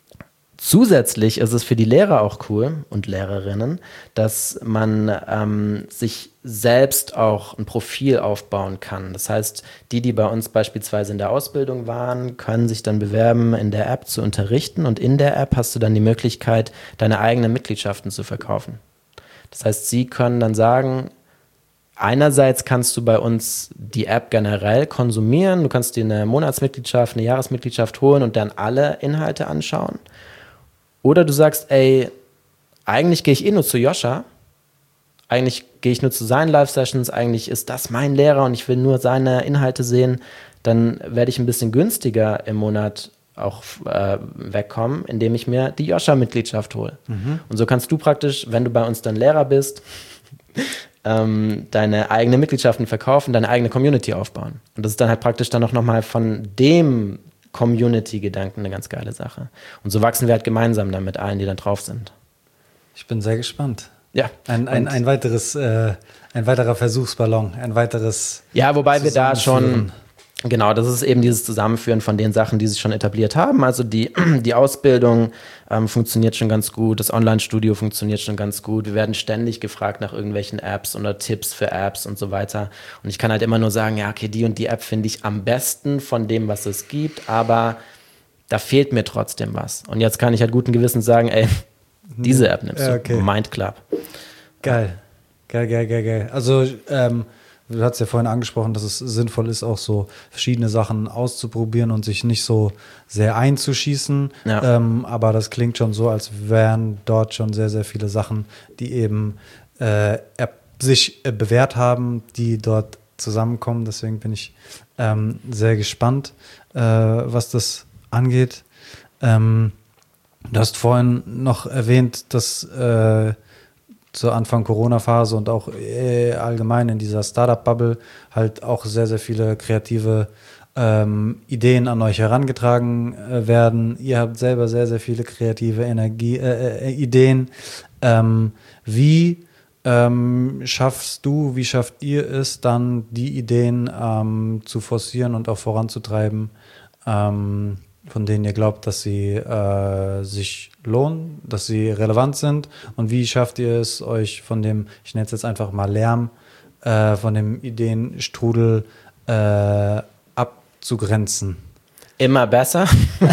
zusätzlich ist es für die Lehrer auch cool und Lehrerinnen, dass man ähm, sich selbst auch ein Profil aufbauen kann. Das heißt, die, die bei uns beispielsweise in der Ausbildung waren, können sich dann bewerben, in der App zu unterrichten, und in der App hast du dann die Möglichkeit, deine eigenen Mitgliedschaften zu verkaufen. Das heißt, sie können dann sagen, einerseits kannst du bei uns die App generell konsumieren, du kannst dir eine Monatsmitgliedschaft, eine Jahresmitgliedschaft holen und dann alle Inhalte anschauen. Oder du sagst, ey, eigentlich gehe ich eh nur zu Joscha, eigentlich gehe ich nur zu seinen Live-Sessions, eigentlich ist das mein Lehrer und ich will nur seine Inhalte sehen, dann werde ich ein bisschen günstiger im Monat auch äh, wegkommen, indem ich mir die Joscha-Mitgliedschaft hole. Mhm. Und so kannst du praktisch, wenn du bei uns dann Lehrer bist, ähm, deine eigene Mitgliedschaften verkaufen, deine eigene Community aufbauen. Und das ist dann halt praktisch dann auch nochmal von dem Community-Gedanken eine ganz geile Sache. Und so wachsen wir halt gemeinsam dann mit allen, die dann drauf sind. Ich bin sehr gespannt. Ja. Ein, ein, ein weiteres, äh, ein weiterer Versuchsballon, ein weiteres. Ja, wobei wir da schon, genau, das ist eben dieses Zusammenführen von den Sachen, die sich schon etabliert haben. Also die, die Ausbildung ähm, funktioniert schon ganz gut, das Online-Studio funktioniert schon ganz gut. Wir werden ständig gefragt nach irgendwelchen Apps oder Tipps für Apps und so weiter. Und ich kann halt immer nur sagen, ja, okay, die und die App finde ich am besten von dem, was es gibt, aber da fehlt mir trotzdem was. Und jetzt kann ich halt guten Gewissens sagen, ey, diese App nimmst du, ja, okay. Mindclub. Geil, geil, geil, geil, geil. Also, ähm, du hast ja vorhin angesprochen, dass es sinnvoll ist, auch so verschiedene Sachen auszuprobieren und sich nicht so sehr einzuschießen. Ja. Ähm, aber das klingt schon so, als wären dort schon sehr, sehr viele Sachen, die eben äh, sich äh, bewährt haben, die dort zusammenkommen. Deswegen bin ich ähm, sehr gespannt, äh, was das angeht. Ähm, Du hast vorhin noch erwähnt, dass äh, zur Anfang Corona-Phase und auch äh, allgemein in dieser Startup-Bubble halt auch sehr, sehr viele kreative ähm, Ideen an euch herangetragen äh, werden. Ihr habt selber sehr, sehr viele kreative Energie, äh, äh, Ideen. Ähm, wie ähm, schaffst du, wie schafft ihr es dann, die Ideen ähm, zu forcieren und auch voranzutreiben, ähm, von denen ihr glaubt, dass sie äh, sich lohnen, dass sie relevant sind? Und wie schafft ihr es, euch von dem, ich nenne es jetzt einfach mal Lärm, äh, von dem Ideenstrudel äh, abzugrenzen? Immer besser.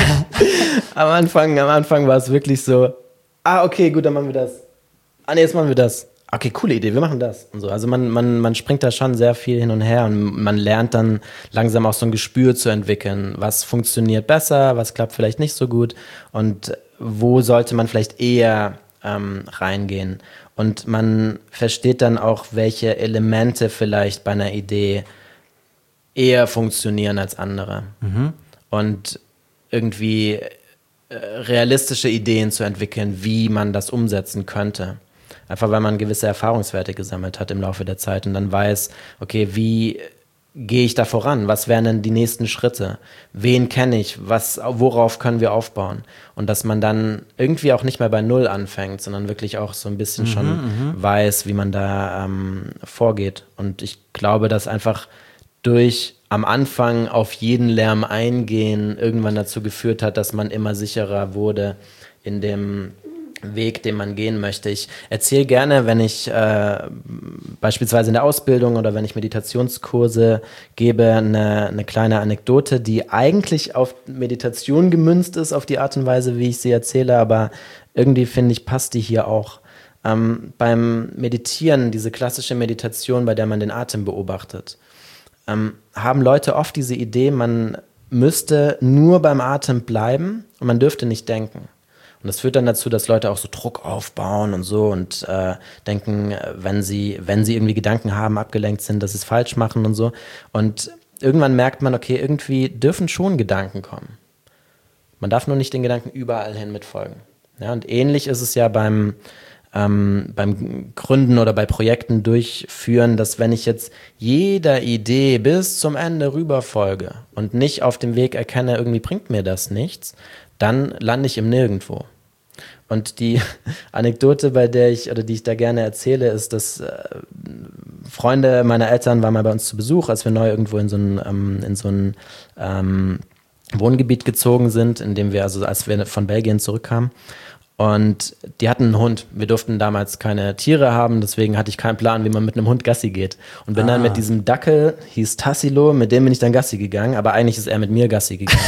am Anfang, am Anfang war es wirklich so, ah, okay, gut, dann machen wir das. Ah, nee, jetzt machen wir das. Okay, coole Idee, wir machen das. Und so. Also man, man, man springt da schon sehr viel hin und her und man lernt dann langsam auch so ein Gespür zu entwickeln. Was funktioniert besser, was klappt vielleicht nicht so gut und wo sollte man vielleicht eher ähm, reingehen. Und man versteht dann auch, welche Elemente vielleicht bei einer Idee eher funktionieren als andere. Mhm. Und irgendwie äh, realistische Ideen zu entwickeln, wie man das umsetzen könnte. Einfach weil man gewisse Erfahrungswerte gesammelt hat im Laufe der Zeit und dann weiß, okay, wie gehe ich da voran? Was wären denn die nächsten Schritte? Wen kenne ich? Was, worauf können wir aufbauen? Und dass man dann irgendwie auch nicht mehr bei Null anfängt, sondern wirklich auch so ein bisschen mhm, schon m- weiß, wie man da ähm, vorgeht. Und ich glaube, dass einfach durch am Anfang auf jeden Lärm eingehen irgendwann dazu geführt hat, dass man immer sicherer wurde in dem Weg, den man gehen möchte. Ich erzähle gerne, wenn ich äh, beispielsweise in der Ausbildung oder wenn ich Meditationskurse gebe, eine, eine kleine Anekdote, die eigentlich auf Meditation gemünzt ist, auf die Art und Weise, wie ich sie erzähle, aber irgendwie finde ich, passt die hier auch. Ähm, beim Meditieren, diese klassische Meditation, bei der man den Atem beobachtet, ähm, haben Leute oft diese Idee, man müsste nur beim Atem bleiben und man dürfte nicht denken. Und das führt dann dazu, dass Leute auch so Druck aufbauen und so und äh, denken, wenn sie, wenn sie irgendwie Gedanken haben, abgelenkt sind, dass sie es falsch machen und so. Und irgendwann merkt man, okay, irgendwie dürfen schon Gedanken kommen. Man darf nur nicht den Gedanken überall hin mitfolgen. Ja, und ähnlich ist es ja beim, ähm, beim Gründen oder bei Projekten durchführen, dass wenn ich jetzt jeder Idee bis zum Ende rüber folge und nicht auf dem Weg erkenne, irgendwie bringt mir das nichts, dann lande ich im Nirgendwo. Und die Anekdote, bei der ich oder die ich da gerne erzähle, ist, dass äh, Freunde meiner Eltern waren mal bei uns zu Besuch, als wir neu irgendwo in so ein, ähm, in so ein ähm, Wohngebiet gezogen sind, in dem wir, also als wir von Belgien zurückkamen. Und die hatten einen Hund. Wir durften damals keine Tiere haben, deswegen hatte ich keinen Plan, wie man mit einem Hund Gassi geht. Und bin ah. dann mit diesem Dackel, hieß Tassilo, mit dem bin ich dann Gassi gegangen, aber eigentlich ist er mit mir Gassi gegangen.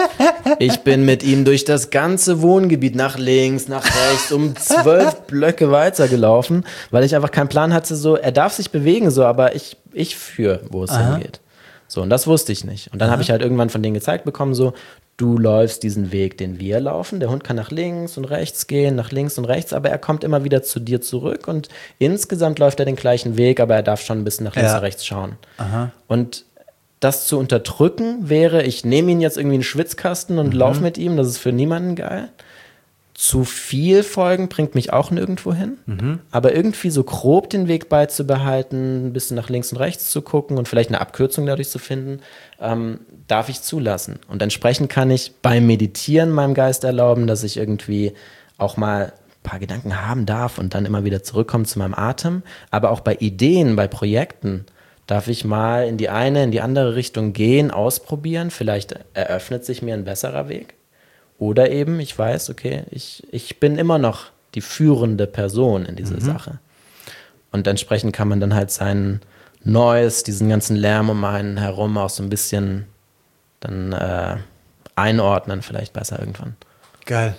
Ich bin mit ihm durch das ganze Wohngebiet nach links, nach rechts, um zwölf Blöcke weitergelaufen, weil ich einfach keinen Plan hatte, so, er darf sich bewegen, so, aber ich, ich führe, wo es Aha. hingeht. So, und das wusste ich nicht. Und dann habe ich halt irgendwann von denen gezeigt bekommen, so, du läufst diesen Weg, den wir laufen. Der Hund kann nach links und rechts gehen, nach links und rechts, aber er kommt immer wieder zu dir zurück und insgesamt läuft er den gleichen Weg, aber er darf schon ein bisschen nach links ja. und rechts schauen. Aha. Und das zu unterdrücken wäre, ich nehme ihn jetzt irgendwie in den Schwitzkasten und mhm. laufe mit ihm, das ist für niemanden geil. zu viel folgen bringt mich auch nirgendwo hin, Mhm. aber irgendwie so grob den Weg beizubehalten, ein bisschen nach links und rechts zu gucken und vielleicht eine Abkürzung dadurch zu finden, ähm, darf ich zulassen. Und entsprechend kann ich beim Meditieren meinem Geist erlauben, dass ich irgendwie auch mal ein paar Gedanken haben darf und dann immer wieder zurückkommen zu meinem Atem. Aber auch bei Ideen, bei Projekten darf ich mal in die eine, in die andere Richtung gehen, ausprobieren. Vielleicht eröffnet sich mir ein besserer Weg. Oder eben, ich weiß, okay, ich, ich bin immer noch die führende Person in dieser Mhm. Sache. Und entsprechend kann man dann halt sein Neues, diesen ganzen Lärm um einen herum auch so ein bisschen dann äh, einordnen, vielleicht besser irgendwann. Geil.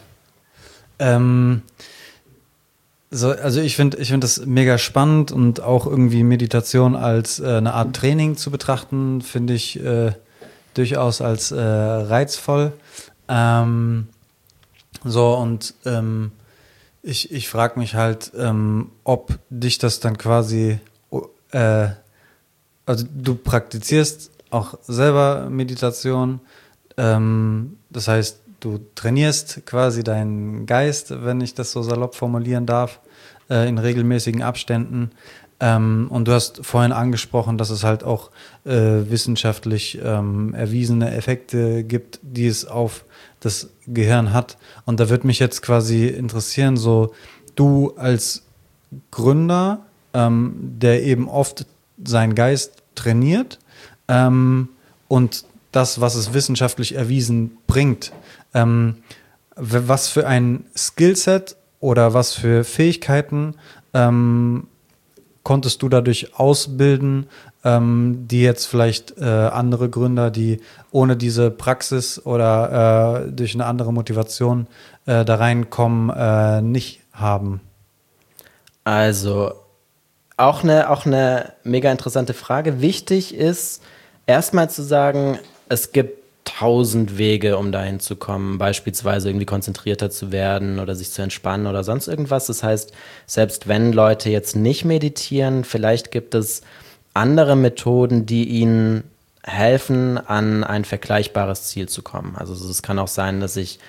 Ähm, so, also ich finde ich find das mega spannend und auch irgendwie Meditation als äh, eine Art Training zu betrachten, finde ich äh, durchaus als äh, reizvoll. Ähm, so und ähm, ich, ich frage mich halt, ähm, ob dich das dann quasi, äh, also du praktizierst auch selber Meditation, ähm, das heißt, du trainierst quasi deinen Geist, wenn ich das so salopp formulieren darf, äh, in regelmäßigen Abständen. Ähm, und du hast vorhin angesprochen, dass es halt auch äh, wissenschaftlich ähm, erwiesene Effekte gibt, die es auf das Gehirn hat. Und da würde mich jetzt quasi interessieren, so du als Gründer, ähm, der eben oft seinen Geist trainiert ähm, und das, was es wissenschaftlich erwiesen bringt, ähm, was für ein Skillset oder was für Fähigkeiten ähm, konntest du dadurch ausbilden, ähm, die jetzt vielleicht äh, andere Gründer, die ohne diese Praxis oder äh, durch eine andere Motivation äh, da reinkommen, äh, nicht haben? Also auch eine, auch eine mega interessante Frage. Wichtig ist erstmal zu sagen, es gibt tausend Wege, um dahin zu kommen, beispielsweise irgendwie konzentrierter zu werden oder sich zu entspannen oder sonst irgendwas. Das heißt, selbst wenn Leute jetzt nicht meditieren, vielleicht gibt es andere Methoden, die ihnen helfen, an ein vergleichbares Ziel zu kommen. Also es kann auch sein, dass ich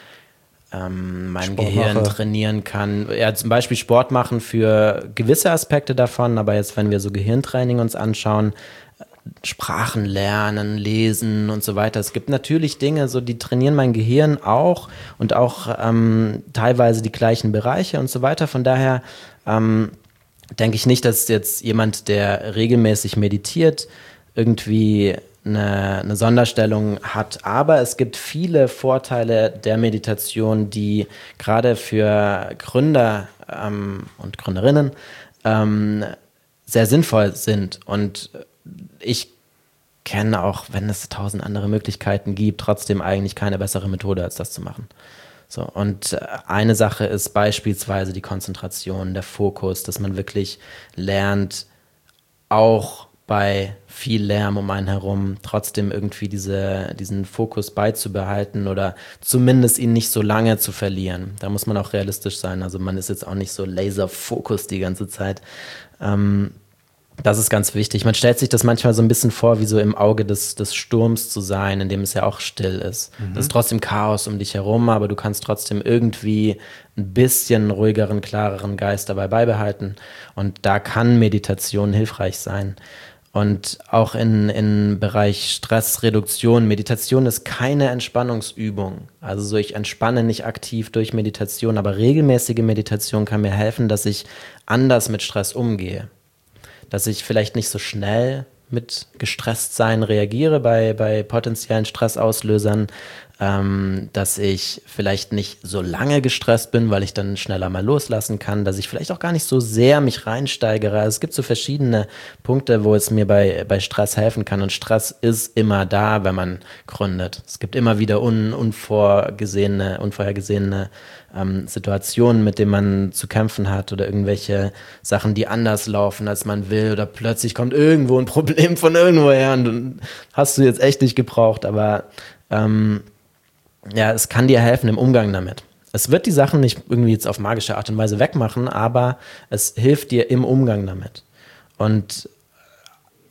ähm, mein Sport Gehirn mache. trainieren kann. Ja, zum Beispiel Sport machen für gewisse Aspekte davon, aber jetzt, wenn wir so Gehirntraining uns anschauen, Sprachen lernen, lesen und so weiter. Es gibt natürlich Dinge, so die trainieren mein Gehirn auch und auch ähm, teilweise die gleichen Bereiche und so weiter. Von daher ähm, denke ich nicht, dass jetzt jemand, der regelmäßig meditiert, irgendwie eine, eine Sonderstellung hat. Aber es gibt viele Vorteile der Meditation, die gerade für Gründer ähm, und Gründerinnen ähm, sehr sinnvoll sind. Und ich kenne auch, wenn es tausend andere Möglichkeiten gibt, trotzdem eigentlich keine bessere Methode, als das zu machen. So, und eine Sache ist beispielsweise die Konzentration, der Fokus, dass man wirklich lernt, auch bei viel Lärm um einen herum trotzdem irgendwie diese, diesen Fokus beizubehalten oder zumindest ihn nicht so lange zu verlieren. Da muss man auch realistisch sein. Also man ist jetzt auch nicht so laser-Fokus die ganze Zeit. Ähm, Das ist ganz wichtig. Man stellt sich das manchmal so ein bisschen vor, wie so im Auge des, des Sturms zu sein, in dem es ja auch still ist. Es Mhm. ist trotzdem Chaos um dich herum, aber du kannst trotzdem irgendwie ein bisschen ruhigeren, klareren Geist dabei beibehalten. Und da kann Meditation hilfreich sein. Und auch in, in Bereich Stressreduktion. Meditation ist keine Entspannungsübung. Also so, ich entspanne nicht aktiv durch Meditation, aber regelmäßige Meditation kann mir helfen, dass ich anders mit Stress umgehe. Dass ich vielleicht nicht so schnell mit Gestresstsein reagiere bei, bei potenziellen Stressauslösern, ähm, dass ich vielleicht nicht so lange gestresst bin, weil ich dann schneller mal loslassen kann, dass ich vielleicht auch gar nicht so sehr mich reinsteigere. Also es gibt so verschiedene Punkte, wo es mir bei, bei Stress helfen kann, und Stress ist immer da, wenn man gründet. Es gibt immer wieder un, unvorgesehene, unvorhergesehene ähm, Situationen, mit denen man zu kämpfen hat, oder irgendwelche Sachen, die anders laufen, als man will, oder plötzlich kommt irgendwo ein Problem von irgendwoher und dann hast du jetzt echt nicht gebraucht, aber ähm, ja, es kann dir helfen im Umgang damit. Es wird die Sachen nicht irgendwie jetzt auf magische Art und Weise wegmachen, aber es hilft dir im Umgang damit. Und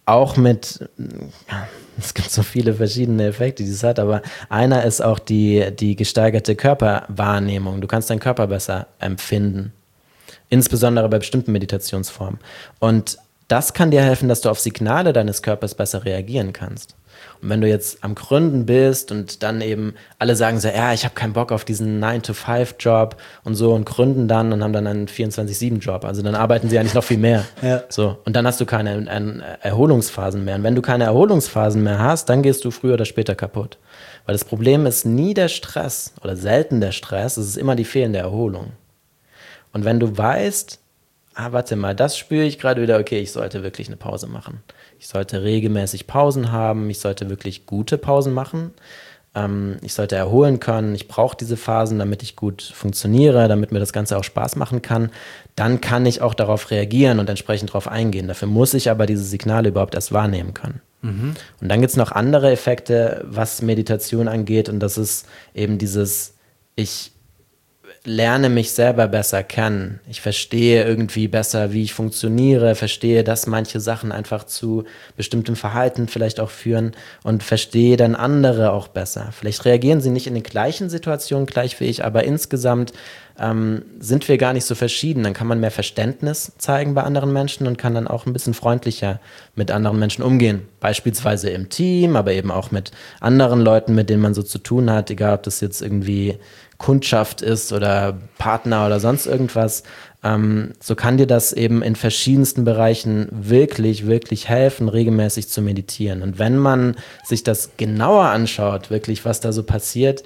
auch mit, es gibt so viele verschiedene Effekte, die es hat, aber einer ist auch die, die gesteigerte Körperwahrnehmung. Du kannst deinen Körper besser empfinden, insbesondere bei bestimmten Meditationsformen. Und das kann dir helfen, dass du auf Signale deines Körpers besser reagieren kannst. Und wenn du jetzt am Gründen bist und dann eben alle sagen so, ja, ich habe keinen Bock auf diesen nine to five Job und so und gründen dann und haben dann einen vierundzwanzig sieben Job. Also dann arbeiten sie eigentlich noch viel mehr. Ja. So. Und dann hast du keine Erholungsphasen mehr. Und wenn du keine Erholungsphasen mehr hast, dann gehst du früher oder später kaputt. Weil das Problem ist nie der Stress oder selten der Stress, es ist immer die fehlende Erholung. Und wenn du weißt, ah, warte mal, das spüre ich gerade wieder, okay, ich sollte wirklich eine Pause machen. Ich sollte regelmäßig Pausen haben, ich sollte wirklich gute Pausen machen, ähm, ich sollte erholen können, ich brauche diese Phasen, damit ich gut funktioniere, damit mir das Ganze auch Spaß machen kann. Dann kann ich auch darauf reagieren und entsprechend darauf eingehen. Dafür muss ich aber diese Signale überhaupt erst wahrnehmen können. Mhm. Und dann gibt es noch andere Effekte, was Meditation angeht, und das ist eben dieses, ich lerne mich selber besser kennen. Ich verstehe irgendwie besser, wie ich funktioniere, verstehe, dass manche Sachen einfach zu bestimmtem Verhalten vielleicht auch führen und verstehe dann andere auch besser. Vielleicht reagieren sie nicht in den gleichen Situationen gleich wie ich, aber insgesamt ähm, sind wir gar nicht so verschieden. Dann kann man mehr Verständnis zeigen bei anderen Menschen und kann dann auch ein bisschen freundlicher mit anderen Menschen umgehen. Beispielsweise im Team, aber eben auch mit anderen Leuten, mit denen man so zu tun hat, egal ob das jetzt irgendwie Kundschaft ist oder Partner oder sonst irgendwas, ähm, so kann dir das eben in verschiedensten Bereichen wirklich, wirklich helfen, regelmäßig zu meditieren. Und wenn man sich das genauer anschaut, wirklich, was da so passiert,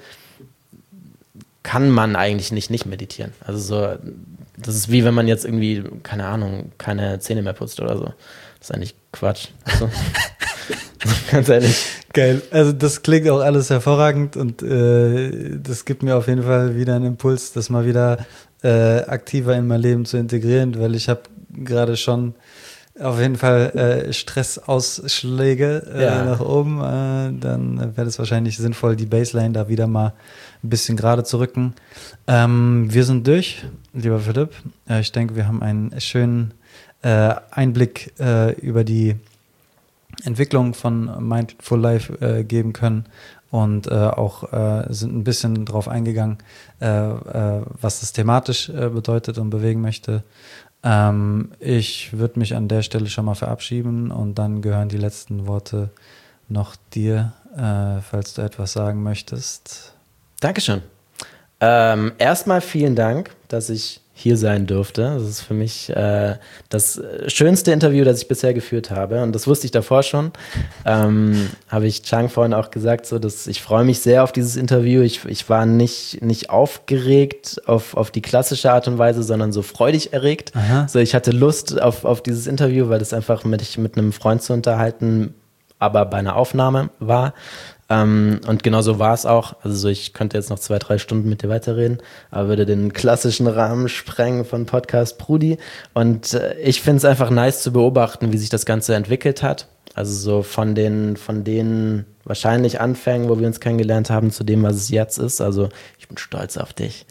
kann man eigentlich nicht nicht meditieren. Also so, das ist wie wenn man jetzt irgendwie, keine Ahnung, keine Zähne mehr putzt oder so. Das ist eigentlich Quatsch. Also, ganz ehrlich. Geil. Also das klingt auch alles hervorragend und äh, das gibt mir auf jeden Fall wieder einen Impuls, das mal wieder äh, aktiver in mein Leben zu integrieren, weil ich habe gerade schon auf jeden Fall äh, Stressausschläge äh, ja. nach oben. Äh, dann wäre es wahrscheinlich sinnvoll, die Baseline da wieder mal ein bisschen gerade zu rücken. Ähm, wir sind durch, lieber Philipp. Äh, ich denke, wir haben einen schönen äh, Einblick äh, über die Entwicklung von Mindful Life äh, geben können und äh, auch äh, sind ein bisschen drauf eingegangen, äh, äh, was das thematisch äh, bedeutet und bewegen möchte. Ähm, ich würde mich an der Stelle schon mal verabschieden und dann gehören die letzten Worte noch dir, äh, falls du etwas sagen möchtest. Dankeschön. Ähm, erstmal vielen Dank, dass ich hier sein durfte. Das ist für mich äh, das schönste Interview, das ich bisher geführt habe. Und das wusste ich davor schon. Ähm, habe ich Chang vorhin auch gesagt, so, dass ich freue mich sehr auf dieses Interview. Ich, ich war nicht, nicht aufgeregt auf, auf die klassische Art und Weise, sondern so freudig erregt. So, ich hatte Lust auf, auf dieses Interview, weil das einfach mit, mit einem Freund zu unterhalten, aber bei einer Aufnahme war. Um, und genau so war es auch. Also so, ich könnte jetzt noch zwei, drei Stunden mit dir weiterreden, aber würde den klassischen Rahmen sprengen von Podcast Brudi. Und äh, ich finde es einfach nice zu beobachten, wie sich das Ganze entwickelt hat. Also so von den, von den wahrscheinlich Anfängen, wo wir uns kennengelernt haben, zu dem, was es jetzt ist. Also ich bin stolz auf dich.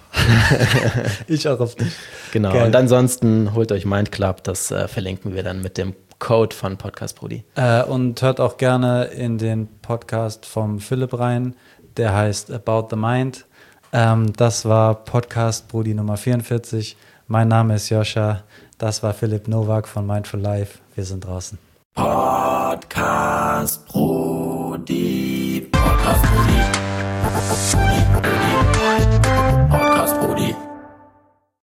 Ich auch auf dich. Genau. Geil. Und ansonsten holt euch Mind Club, das äh, verlinken wir dann mit dem Code von Podcast Brudi. Äh, und hört auch gerne in den Podcast vom Philipp rein, der heißt About the Mind. Ähm, das war Podcast Brudi Nummer vierundvierzig. Mein Name ist Joscha. Das war Philipp Nowak von Mindful Life. Wir sind draußen. Podcast.